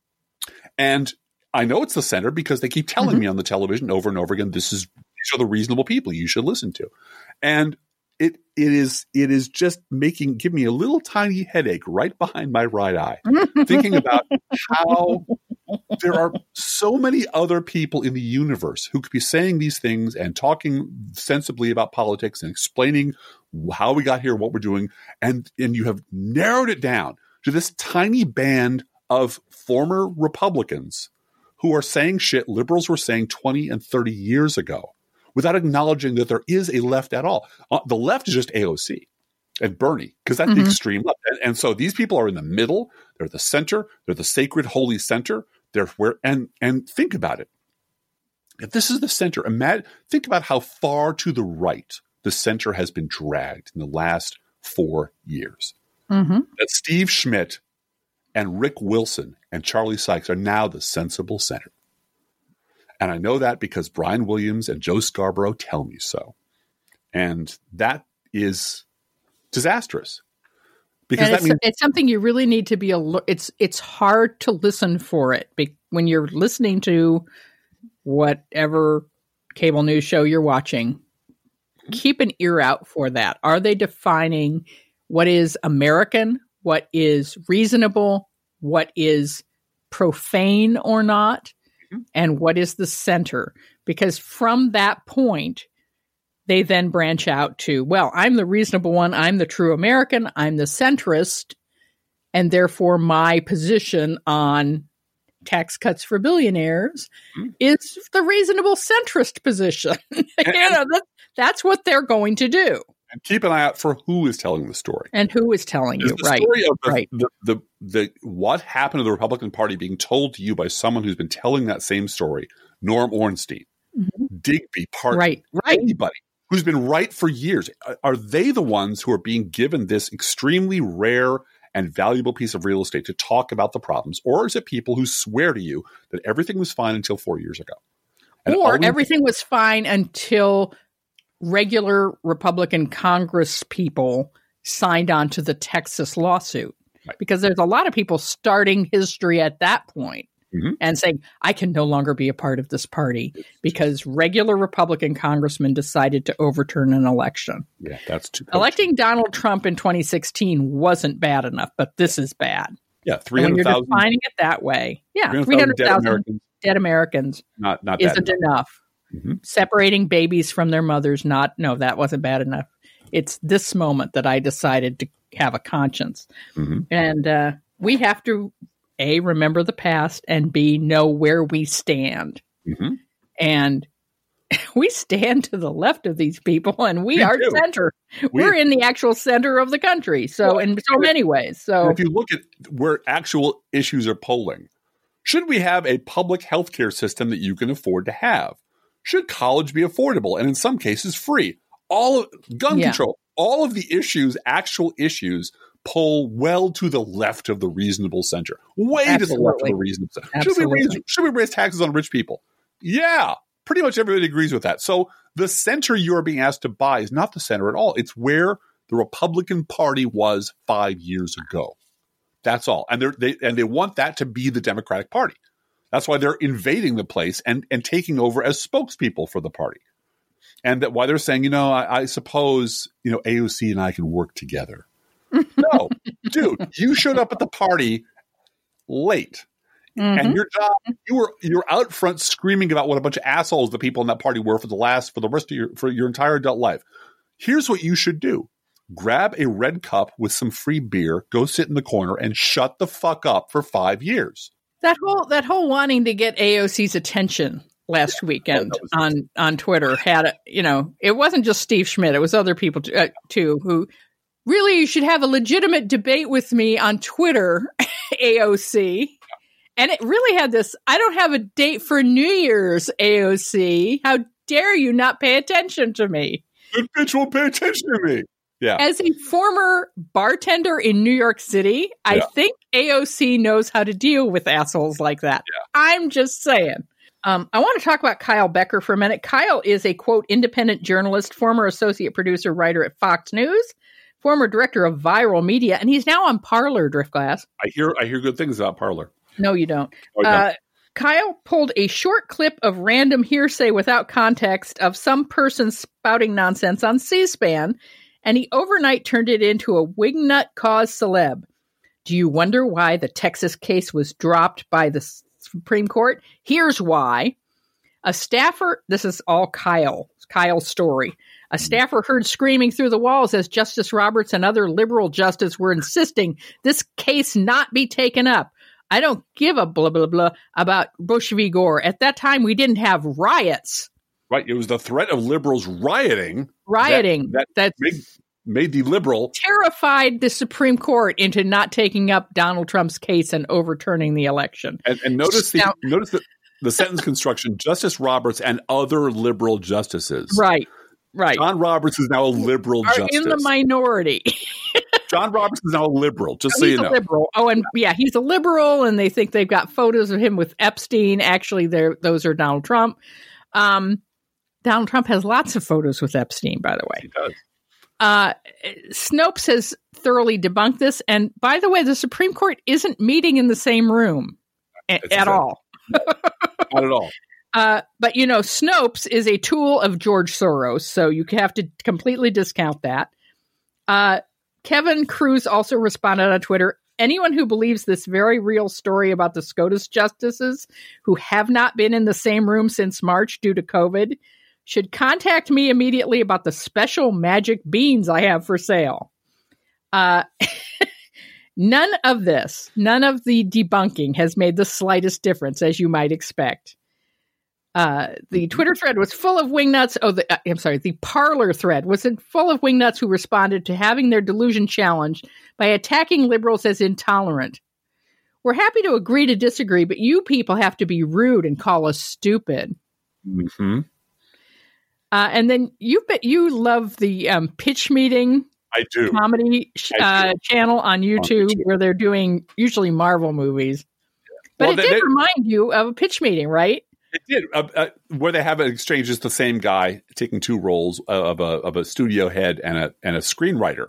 And I know it's the center because they keep telling me on the television over and over again, these are the reasonable people you should listen to. And it is just giving me a little tiny headache right behind my right eye, thinking about how there are so many other people in the universe who could be saying these things and talking sensibly about politics and explaining how we got here, what we're doing. And you have narrowed it down to this tiny band of former Republicans who are saying shit liberals were saying 20 and 30 years ago without acknowledging that there is a left at all. The left is just AOC and Bernie, because that's the extreme left. And so these people are in the middle. They're the center. They're the sacred, holy center. They're where, and think about it. If this is the center, think about how far to the right the center has been dragged in the last 4 years. Mm-hmm. That Steve Schmidt and Rick Wilson and Charlie Sykes are now the sensible center. And I know that because Brian Williams and Joe Scarborough tell me so. And that is disastrous. Because and it's something you really need to be alert. It's hard to listen for it when you're listening to whatever cable news show you're watching. Keep an ear out for that. Are they defining what is American, what is reasonable, what is profane or not, and what is the center? Because from that point, they then branch out to, well, I'm the reasonable one, I'm the true American, I'm the centrist, and therefore my position on tax cuts for billionaires is the reasonable centrist position. That's what they're going to do. And keep an eye out for who is telling the story. And who is telling you, the right. Story of right. The what happened to the Republican Party being told to you by someone who's been telling that same story, Norm Ornstein, Digby, Parton, anybody who's been right for years. Are they the ones who are being given this extremely rare and valuable piece of real estate to talk about the problems? Or is it people who swear to you that everything was fine until 4 years ago? Or everything was fine until regular Republican Congress people signed on to the Texas lawsuit. Right. Because there's a lot of people starting history at that point and saying, I can no longer be a part of this party because regular Republican congressmen decided to overturn an election. Yeah, that's too bad. Electing Donald Trump in 2016 wasn't bad enough, but this is bad. Yeah, 300,000. You're defining it that way. Yeah, 300,000 dead Americans not isn't enough. Separating babies from their mothers, no, that wasn't bad enough. It's this moment that I decided to have a conscience. And we have to, A, remember the past, and B, know where we stand. And we stand to the left of these people, and we are center. We're in the actual center of the country. So in so many ways. So if you look at where actual issues are polling, should we have a public healthcare system that you can afford to have? Should college be affordable and in some cases free? All of gun control, all of the issues, actual issues, pull well to the left of the reasonable center, way to the left of the reasonable center. Should we raise taxes on rich people? Yeah, pretty much everybody agrees with that. So the center you are being asked to buy is not the center at all. It's where the Republican Party was 5 years ago. That's all. And they want that to be the Democratic Party. That's why they're invading the place and taking over as spokespeople for the party. And that why they're saying, I suppose, AOC and I can work together. No, dude, you showed up at the party late. And your job, you're out front screaming about what a bunch of assholes the people in that party were for the rest of your entire adult life. Here's what you should do. Grab a red cup with some free beer, go sit in the corner and shut the fuck up for 5 years. That whole wanting to get AOC's attention last weekend on Twitter had it wasn't just Steve Schmidt, it was other people too who really, you should have a legitimate debate with me on Twitter, AOC. And it really had this, I don't have a date for New Year's, AOC. How dare you not pay attention to me? That bitch won't pay attention to me. Yeah. As a former bartender in New York City, I think AOC knows how to deal with assholes like that. Yeah. I'm just saying. I want to talk about Kyle Becker for a minute. Kyle is a, quote, independent journalist, former associate producer, writer at Fox News, former director of viral media, and he's now on Parler, Driftglass. I hear good things about Parler. No, you don't. Kyle pulled a short clip of random hearsay without context of some person spouting nonsense on C-SPAN, and he overnight turned it into a wingnut cause celeb. Do you wonder why the Texas case was dropped by the Supreme Court? Here's why. A staffer, this is all Kyle's story. A staffer heard screaming through the walls as Justice Roberts and other liberal justices were insisting this case not be taken up. I don't give a blah, blah, blah about Bush v. Gore. At that time, we didn't have riots. Right. It was the threat of liberals rioting. That made the liberal. Terrified the Supreme Court into not taking up Donald Trump's case and overturning the election. And notice the sentence construction, Justice Roberts and other liberal justices. Right. John Roberts is now a liberal Are justice. in the minority. John Roberts is now a liberal, just so you know. He's a liberal. Oh, and yeah, he's a liberal, and they think they've got photos of him with Epstein. Actually, those are Donald Trump. Donald Trump has lots of photos with Epstein, by the way. He does. Snopes has thoroughly debunked this. And by the way, the Supreme Court isn't meeting in the same room at all. Not at all. But, Snopes is a tool of George Soros, so you have to completely discount that. Kevin Cruz also responded on Twitter, anyone who believes this very real story about the SCOTUS justices who have not been in the same room since March due to COVID should contact me immediately about the special magic beans I have for sale. None of the debunking has made the slightest difference, as you might expect. The Twitter thread was full of wingnuts. The Parler thread was full of wingnuts who responded to having their delusion challenged by attacking liberals as intolerant. We're happy to agree to disagree, but you people have to be rude and call us stupid. Mm-hmm. And then you love the pitch meeting. I do. Comedy channel on YouTube where they're doing usually Marvel movies. But it did remind you of a pitch meeting, right? It did. Where they have an exchange is the same guy taking two roles of a studio head and a screenwriter,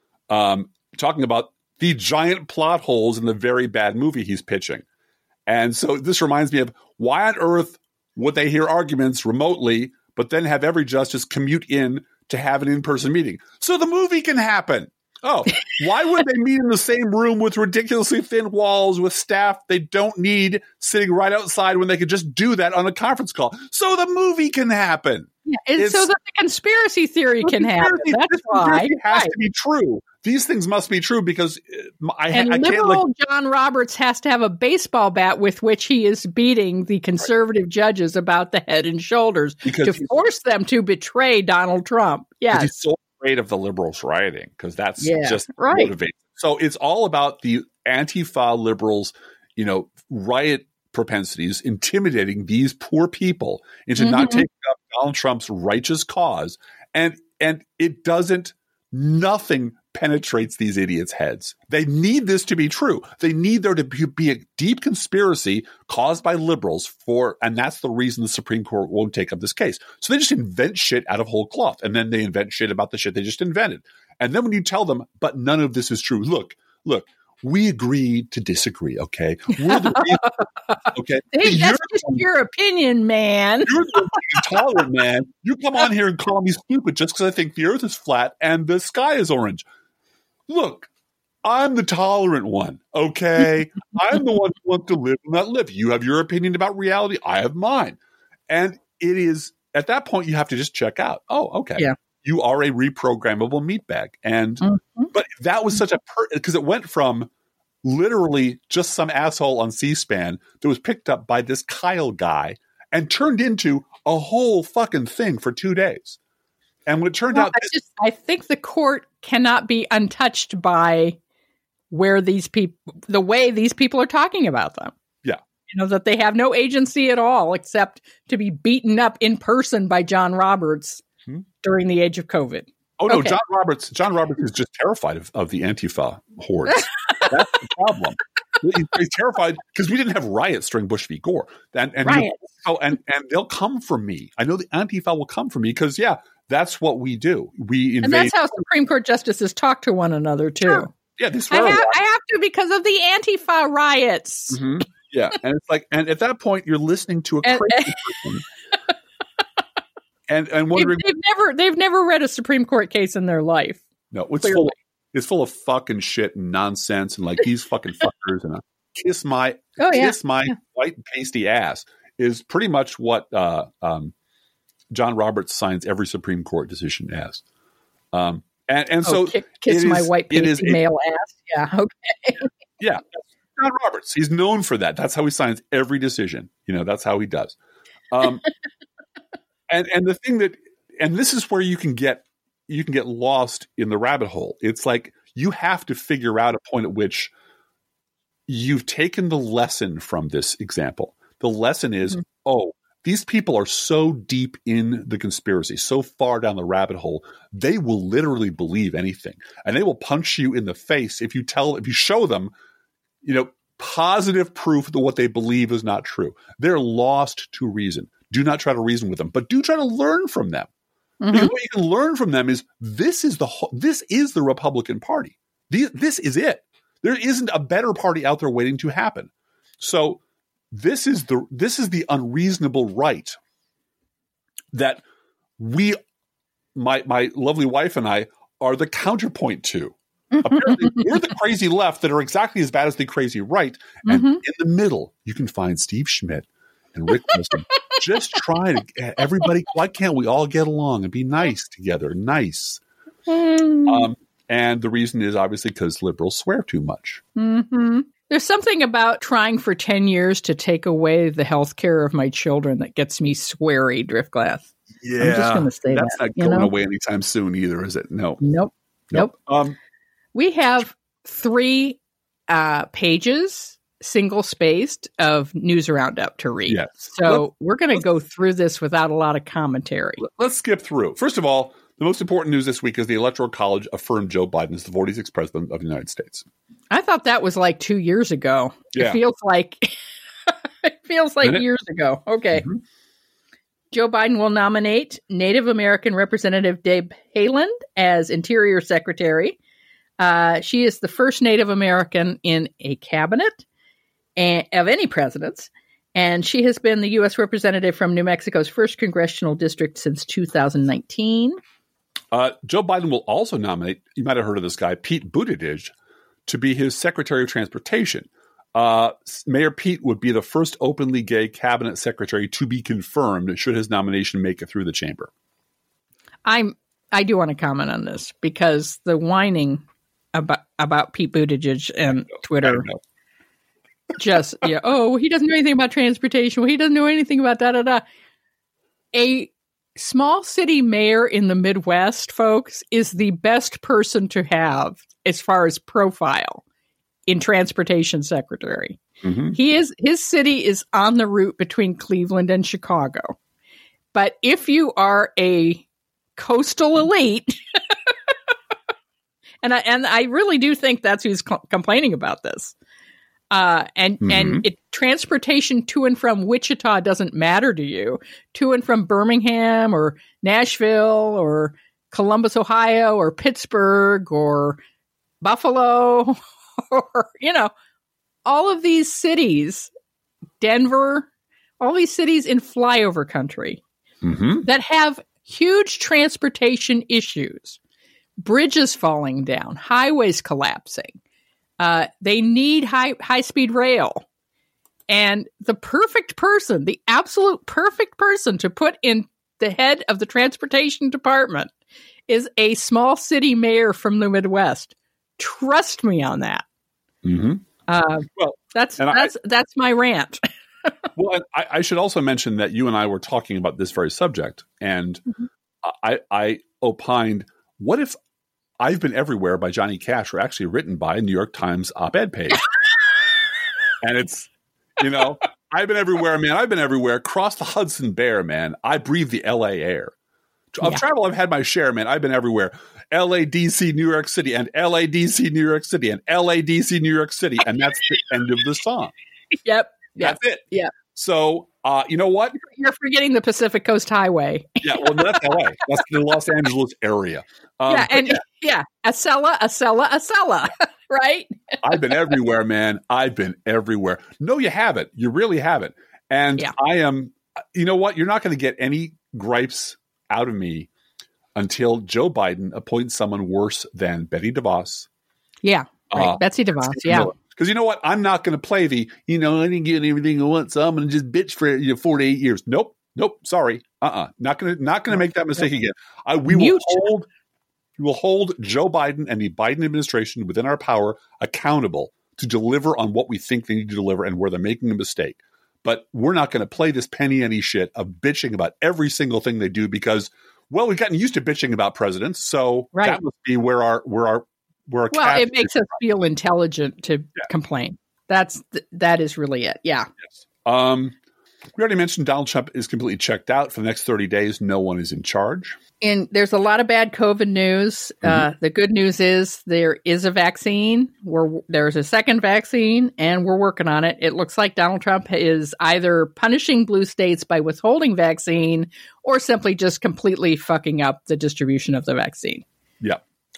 talking about the giant plot holes in the very bad movie he's pitching. And so this reminds me of why on earth would they hear arguments remotely, but then have every justice commute in to have an in-person meeting so the movie can happen? Oh, why would they meet in the same room with ridiculously thin walls with staff they don't need sitting right outside when they could just do that on a conference call so the movie can happen? Yeah, so that the conspiracy theory can happen. That's why. It has to be true. These things must be true because I can't. John Roberts has to have a baseball bat with which he is beating the conservative judges about the head and shoulders to force them to betray Donald Trump. Yes. He's so afraid of the liberals rioting because that's just right. Motivating. So it's all about the Antifa liberals, riot propensities, intimidating these poor people into not taking up Donald Trump's righteous cause. And it doesn't, nothing penetrates these idiots' heads. They need this to be true. They need there to be a deep conspiracy caused by liberals and that's the reason the Supreme Court won't take up this case. So they just invent shit out of whole cloth, and then they invent shit about the shit they just invented. And then when you tell them, but none of this is true. Look, we agreed to disagree, okay? We're the reason, okay? Hey, that's just your opinion, man. You're the intolerant man. You come on here and call me stupid just because I think the earth is flat and the sky is orange. Look, I'm the tolerant one, okay? I'm the one who wants to live and not live. You have your opinion about reality. I have mine. And it is, at that point, you have to just check out. Oh, okay. Yeah. You are a reprogrammable meatbag. And, but that was such because it went from literally just some asshole on C-SPAN that was picked up by this Kyle guy and turned into a whole fucking thing for 2 days. And when it turned out, I think the court cannot be untouched by the way these people are talking about them. Yeah. That they have no agency at all except to be beaten up in person by John Roberts during the age of COVID. Oh, no, okay. John Roberts is just terrified of the Antifa hordes. That's the problem. He's terrified because we didn't have riots during Bush v. Gore. And they'll come for me. I know the Antifa will come for me because, that's what we do. We invade. And that's how Supreme Court justices talk to one another, too. Sure. Yeah, I have to because of the Antifa riots. Mm-hmm. Yeah, and it's like, and at that point, you're listening to a crazy person. And wondering, they've never read a Supreme Court case in their life. No, it's full of fucking shit and nonsense and like these fucking fuckers and kiss my white and pasty ass is pretty much what John Roberts signs every Supreme Court decision as. So kiss my white pasty male ass. Yeah, okay. Yeah, John Roberts. He's known for that. That's how he signs every decision. That's how he does. And the thing and this is where you can get lost in the rabbit hole. It's like you have to figure out a point at which you've taken the lesson from this example. the lesson is, these people are so deep in the conspiracy, so far down the rabbit hole, they will literally believe anything. And they will punch you in the face if you show them, positive proof that what they believe is not true. They're lost to reason. Do not try to reason with them, but do try to learn from them. Mm-hmm. Because what you can learn from them is this is the Republican Party. This is it. There isn't a better party out there waiting to happen. So this is the unreasonable right that my lovely wife and I are the counterpoint to. Apparently, we're the crazy left that are exactly as bad as the crazy right. And in the middle, you can find Steve Schmidt and Rick Wilson. Just try to get everybody. Why can't we all get along and be nice together? Nice. And the reason is obviously because liberals swear too much. Mm-hmm. There's something about trying for 10 years to take away the health care of my children that gets me sweary, Driftglass. Yeah. I'm just going to say that's not going away anytime soon either, is it? No. Nope. We have 3 pages, single-spaced, of news roundup to read. Yes. So we're going to go through this without a lot of commentary. Let's skip through. First of all, the most important news this week is the Electoral College affirmed Joe Biden as the 46th president of the United States. I thought that was like 2 years ago. Yeah. It feels like years ago. Okay. Mm-hmm. Joe Biden will nominate Native American Representative Deb Haaland as Interior Secretary. She is the first Native American in a cabinet of any presidents, and she has been the U.S. representative from New Mexico's 1st congressional district since 2019. Joe Biden will also nominate, you might have heard of this guy, Pete Buttigieg, to be his Secretary of Transportation. Mayor Pete would be the first openly gay cabinet secretary to be confirmed should his nomination make it through the chamber. I do want to comment on this because the whining about Pete Buttigieg and Twitter just, he doesn't know anything about transportation. Well, he doesn't know anything about da-da-da. A small city mayor in the Midwest, folks, is the best person to have as far as profile in transportation secretary. Mm-hmm. His city is on the route between Cleveland and Chicago. But if you are a coastal elite, and I really do think that's who's complaining about this. And transportation to and from Wichita doesn't matter to you. To and from Birmingham or Nashville or Columbus, Ohio, or Pittsburgh or Buffalo, or, all of these cities, Denver, all these cities in flyover country that have huge transportation issues, bridges falling down, highways collapsing. They need high-speed rail. And the absolute perfect person to put in the head of the transportation department is a small city mayor from the Midwest. Trust me on that. Mm-hmm. That's my rant. Well, I should also mention that you and I were talking about this very subject, and I opined, what if I've Been Everywhere by Johnny Cash were actually written by a New York Times op-ed page? And it's, I've been everywhere, man. I've been everywhere. Cross the Hudson Bear, man. I breathe the L.A. air. Of travel, I've had my share, man. I've been everywhere. L.A., D.C., New York City, and L.A., D.C., New York City, and L.A., D.C., New York City. And that's the end of the song. Yep. That's it. Yeah. So, you know what? You're forgetting the Pacific Coast Highway. Yeah, well, that's L.A. That's the Los Angeles area. Acela, right? I've been everywhere, man. I've been everywhere. No, you haven't. You really haven't. And I am, you know what? You're not going to get any gripes out of me until Joe Biden appoints someone worse than Betsy DeVos. Yeah, right. Betsy DeVos, yeah. Because you know what? I'm not going to play the, I didn't get everything I want, so I'm going to just bitch for 4 to 8 years. Nope. Sorry. Not going to make that mistake again. We will hold Joe Biden and the Biden administration within our power accountable to deliver on what we think they need to deliver and where they're making a mistake. But we're not going to play this penny ante shit of bitching about every single thing they do because, well, we've gotten used to bitching about presidents, so that must be where our it makes us feel intelligent to complain. That is really it. Yeah. Yes. We already mentioned Donald Trump is completely checked out. For the next 30 days, no one is in charge. And there's a lot of bad COVID news. The good news is there is a vaccine. There's a second vaccine, and we're working on it. It looks like Donald Trump is either punishing blue states by withholding vaccine or simply just completely fucking up the distribution of the vaccine. Yeah.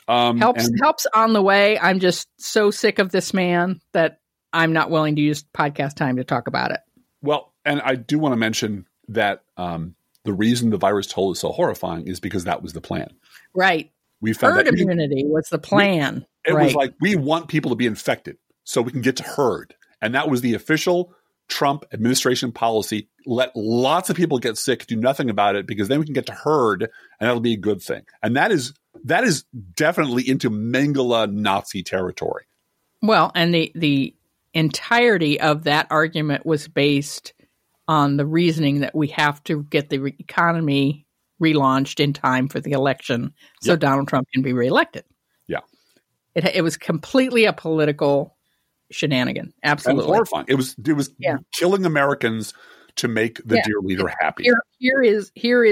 Helps on the way. I'm just so sick of this man that I'm not willing to use podcast time to talk about it. Well, and I do want to mention that the reason the virus toll is so horrifying is because that was the plan. Right. We found herd that immunity was the plan. It was like, we want people to be infected so we can get to herd. And that was the official Trump administration policy. Let lots of people get sick, do nothing about it, because then we can get to herd, and that'll be a good thing. And that is definitely into Mengele Nazi territory. Well, and the entirety of that argument was based on the reasoning that we have to get the economy relaunched in time for the election so Donald Trump can be reelected. Yeah. It was completely a political shenanigan. Absolutely. And horrifying. It was killing Americans to make the dear leader happy. Here is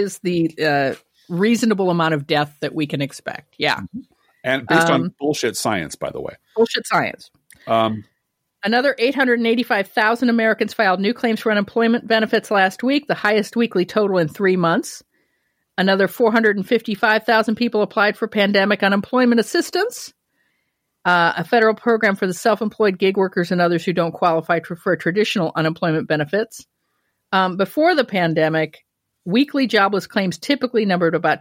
the reasonable amount of death that we can expect. Yeah. And based on bullshit science, by the way. Bullshit science. Another 885,000 Americans filed new claims for unemployment benefits last week, the highest weekly total in 3 months. Another 455,000 people applied for pandemic unemployment assistance, a federal program for the self-employed gig workers and others who don't qualify for traditional unemployment benefits. Before the pandemic, weekly jobless claims typically numbered about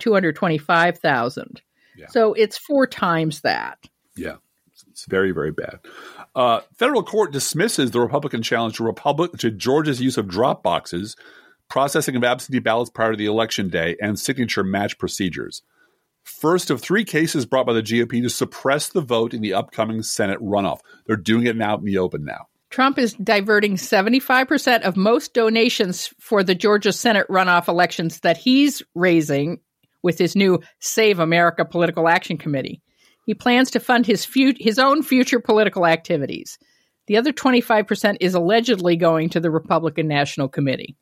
225,000. Yeah. So it's 4 times that. Yeah. It's very, very bad. Federal court dismisses the Republican challenge to Georgia's use of drop boxes, processing of absentee ballots prior to the election day, and signature match procedures. First of 3 cases brought by the GOP to suppress the vote in the upcoming Senate runoff. They're doing it out in the open now. Trump is diverting 75% of most donations for the Georgia Senate runoff elections that he's raising with his new Save America Political Action Committee. He plans to fund his own future political activities. The other 25% is allegedly going to the Republican National Committee.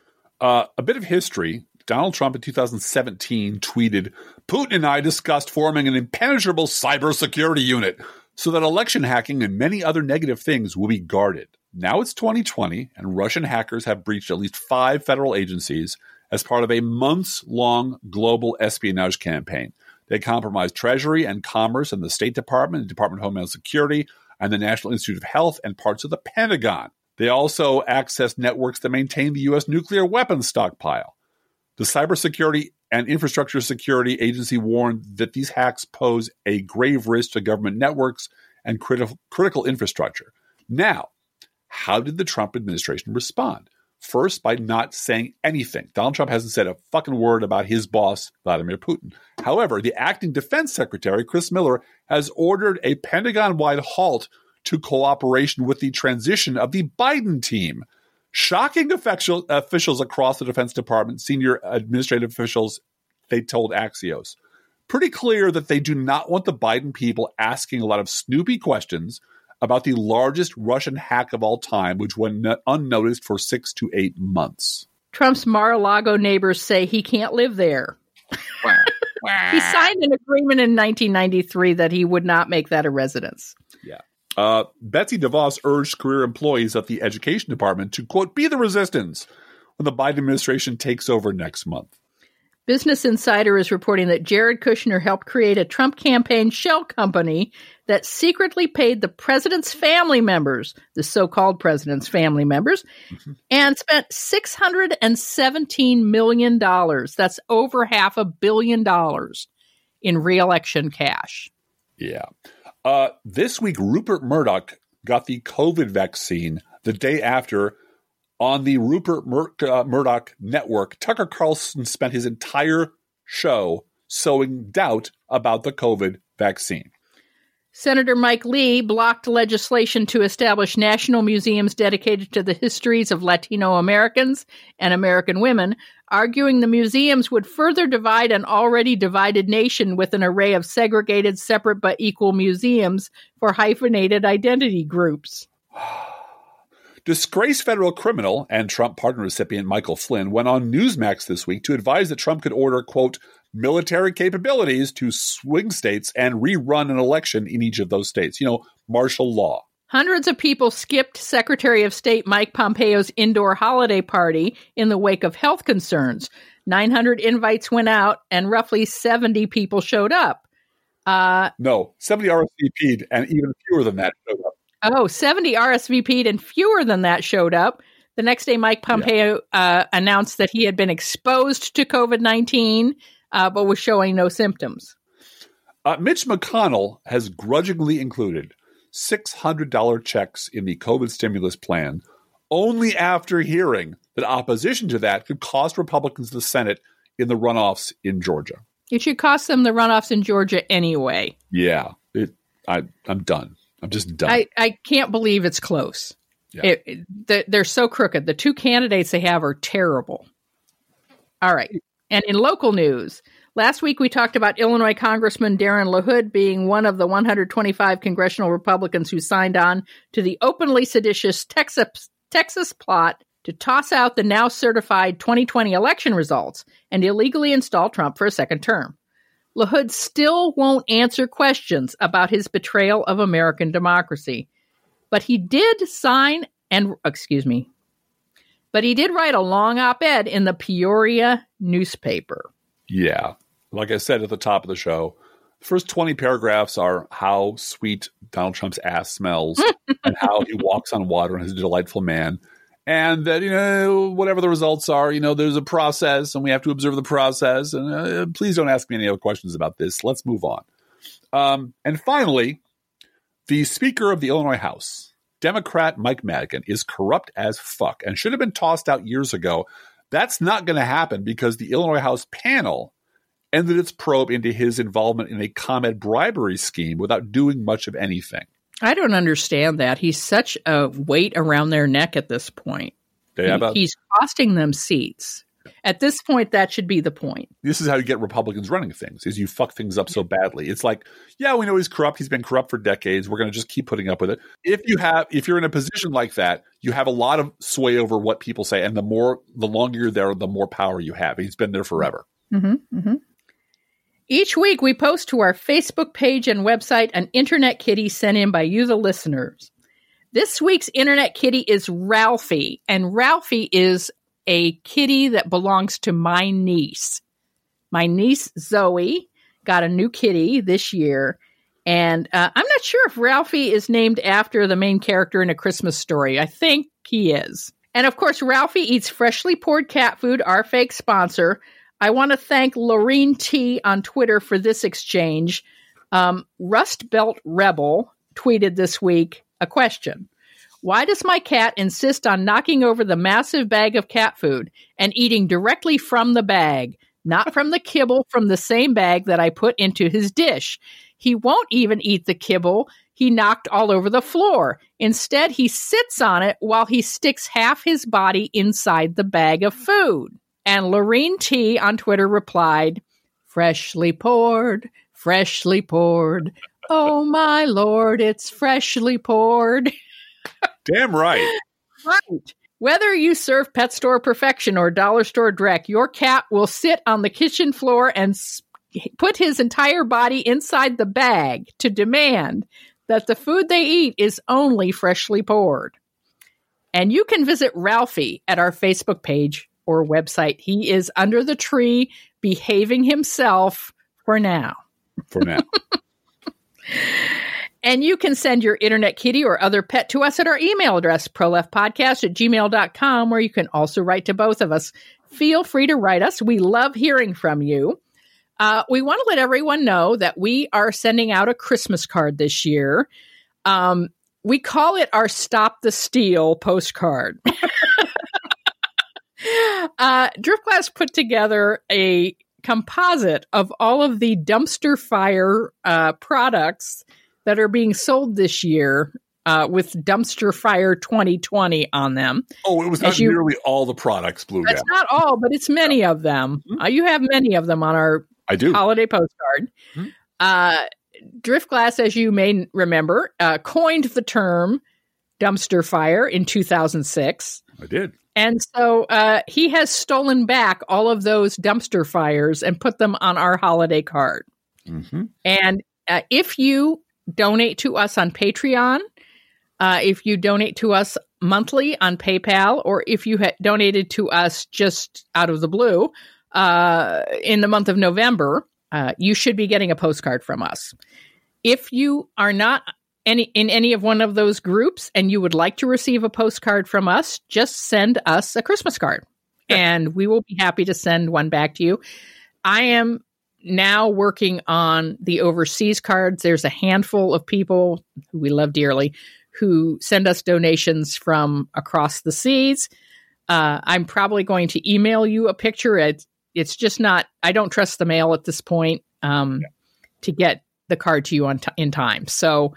A bit of history. Donald Trump in 2017 tweeted, "Putin and I discussed forming an impenetrable cybersecurity unit so that election hacking and many other negative things will be guarded." Now it's 2020, and Russian hackers have breached at least 5 federal agencies as part of a months-long global espionage campaign. They compromised Treasury and Commerce and the State Department, the Department of Homeland Security, and the National Institute of Health, and parts of the Pentagon. They also accessed networks that maintain the U.S. nuclear weapons stockpile. The Cybersecurity and Infrastructure Security Agency warned that these hacks pose a grave risk to government networks and critical infrastructure. Now, how did the Trump administration respond? First, by not saying anything. Donald Trump hasn't said a fucking word about his boss, Vladimir Putin. However, the acting defense secretary, Chris Miller, has ordered a Pentagon-wide halt to cooperation with the transition of the Biden team. Shocking officials across the Defense Department, senior administrative officials, they told Axios. Pretty clear that they do not want the Biden people asking a lot of snoopy questions about the largest Russian hack of all time, which went unnoticed for 6 to 8 months. Trump's Mar-a-Lago neighbors say he can't live there. He signed an agreement in 1993 that he would not make that a residence. Yeah. Betsy DeVos urged career employees at the Education Department to, quote, be the resistance when the Biden administration takes over next month. Business Insider is reporting that Jared Kushner helped create a Trump campaign shell company that secretly paid the president's family members, the so-called president's family members, and spent $617 million. That's over $500 million in re-election cash. Yeah. This week, Rupert Murdoch got the COVID vaccine the day after. On the Rupert Murdoch network, Tucker Carlson spent his entire show sowing doubt about the COVID vaccine. Senator Mike Lee blocked legislation to establish national museums dedicated to the histories of Latino Americans and American women, arguing the museums would further divide an already divided nation with an array of segregated, separate but equal museums for hyphenated identity groups. Disgraced federal criminal and Trump pardon recipient Michael Flynn went on Newsmax this week to advise that Trump could order, quote, military capabilities to swing states and rerun an election in each of those states. Martial law. Hundreds of people skipped Secretary of State Mike Pompeo's indoor holiday party in the wake of health concerns. 900 invites went out and roughly 70 people showed up. No, 70 RSVP'd and even fewer than that showed up. Oh, 70 RSVP'd and fewer than that showed up. The next day, Mike Pompeo announced that he had been exposed to COVID-19, but was showing no symptoms. Mitch McConnell has grudgingly included $600 checks in the COVID stimulus plan only after hearing that opposition to that could cost Republicans the Senate in the runoffs in Georgia. It should cost them the runoffs in Georgia anyway. Yeah, I'm done. I'm just done. I can't believe it's close. Yeah. They're so crooked. The two candidates they have are terrible. All right. And in local news, last week we talked about Illinois Congressman Darren LaHood being one of the 125 congressional Republicans who signed on to the openly seditious Texas plot to toss out the now certified 2020 election results and illegally install Trump for a second term. LaHood still won't answer questions about his betrayal of American democracy. But he did write a long op-ed in the Peoria newspaper. Yeah. Like I said at the top of the show, the first 20 paragraphs are how sweet Donald Trump's ass smells and how he walks on water and is a delightful man. And that, whatever the results are, there's a process and we have to observe the process. And please don't ask me any other questions about this. Let's move on. And finally, the Speaker of the Illinois House, Democrat Mike Madigan, is corrupt as fuck and should have been tossed out years ago. That's not going to happen because the Illinois House panel ended its probe into his involvement in a ComEd bribery scheme without doing much of anything. I don't understand that. He's such a weight around their neck at this point. He's costing them seats. At this point, that should be the point. This is how you get Republicans running things, is you fuck things up so badly. It's like, yeah, we know he's corrupt. He's been corrupt for decades. We're going to just keep putting up with it. If you're in a position like that, you have a lot of sway over what people say. And the longer you're there, the more power you have. He's been there forever. Mm-hmm, mm-hmm. Each week, we post to our Facebook page and website an internet kitty sent in by you, the listeners. This week's internet kitty is Ralphie, and Ralphie is a kitty that belongs to my niece. My niece, Zoe, got a new kitty this year, and I'm not sure if Ralphie is named after the main character in A Christmas Story. I think he is. And, of course, Ralphie eats freshly poured cat food, our fake sponsor. I want to thank Lorene T. on Twitter for this exchange. Rust Belt Rebel tweeted this week a question. Why does my cat insist on knocking over the massive bag of cat food and eating directly from the bag, not from the kibble from the same bag that I put into his dish? He won't even eat the kibble he knocked all over the floor. Instead, he sits on it while he sticks half his body inside the bag of food. And Lorene T. on Twitter replied, freshly poured, freshly poured. Oh, my Lord, it's freshly poured. Damn right. Right. Whether you serve Pet Store Perfection or Dollar Store Direct, your cat will sit on the kitchen floor and put his entire body inside the bag to demand that the food they eat is only freshly poured. And you can visit Ralphie at our Facebook page or website. He is under the tree behaving himself for now. For now. And you can send your internet kitty or other pet to us at our email address, proleftpodcast@gmail.com, where you can also write to both of us. Feel free to write us. We love hearing from you. We want to let everyone know that we are sending out a Christmas card this year. We call it our Stop the Steal postcard. Driftglass put together a composite of all of the dumpster fire products that are being sold this year with Dumpster Fire 2020 on them. Oh, it was not nearly all the products, Blue Gal. It's not all, but it's many of them. Mm-hmm. You have many of them on our holiday postcard. Mm-hmm. Driftglass, as you may remember, coined the term dumpster fire in 2006. I did. And so he has stolen back all of those dumpster fires and put them on our holiday card. Mm-hmm. And if you donate to us on Patreon, if you donate to us monthly on PayPal, or if you donated to us just out of the blue in the month of November, you should be getting a postcard from us. If you are not in any of one of those groups and you would like to receive a postcard from us, just send us a Christmas card and we will be happy to send one back to you. I am now working on the overseas cards. There's a handful of people who we love dearly who send us donations from across the seas. I'm probably going to email you a picture. It's just not, I don't trust the mail at this point to get the card to you in time. So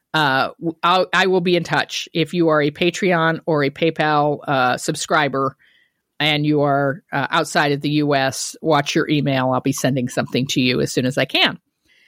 I will be in touch. If you are a Patreon or a PayPal subscriber and you are outside of the U.S., watch your email. I'll be sending something to you as soon as I can.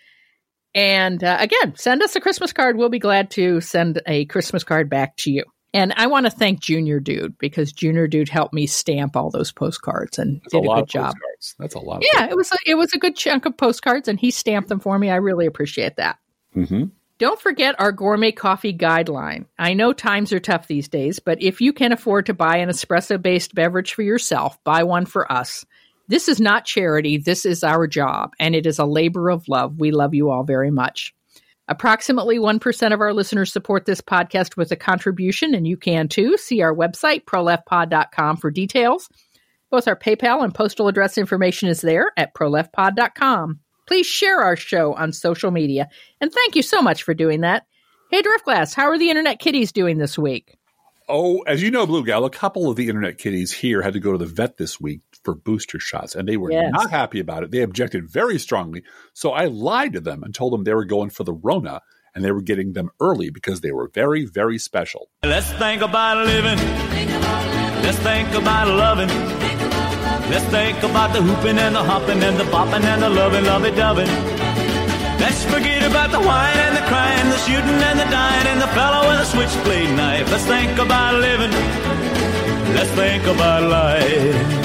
And again, send us a Christmas card. We'll be glad to send a Christmas card back to you. And I want to thank Junior Dude, because Junior Dude helped me stamp all those postcards and did a good job. That's a lot. Yeah, it was a good chunk of postcards, and he stamped them for me. I really appreciate that. Mm-hmm. Don't forget our gourmet coffee guideline. I know times are tough these days, but if you can afford to buy an espresso-based beverage for yourself, buy one for us. This is not charity. This is our job, and it is a labor of love. We love you all very much. Approximately 1% of our listeners support this podcast with a contribution, and you can too. See our website, proleftpod.com, for details. Both our PayPal and postal address information is there at proleftpod.com. Please share our show on social media, and thank you so much for doing that. Hey, Driftglass, how are the Internet Kitties doing this week? Oh, as you know, Blue Gal, a couple of the Internet Kitties here had to go to the vet this week for booster shots, and they were not happy about it. They objected very strongly, so I lied to them and told them they were going for the Rona, and they were getting them early because they were very, very special. Let's think about living. Let's think about loving. Let's think about the hooping and the hopping and the bopping and the loving, lovey-dovey. Let's forget about the whine and the crying, the shooting and the dying, and the fellow with a switchblade knife. Let's think about living. Let's think about life.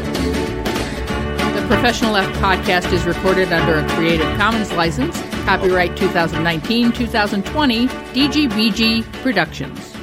The Professional Left podcast is recorded under a Creative Commons license. Copyright 2019-2020, DGBG Productions.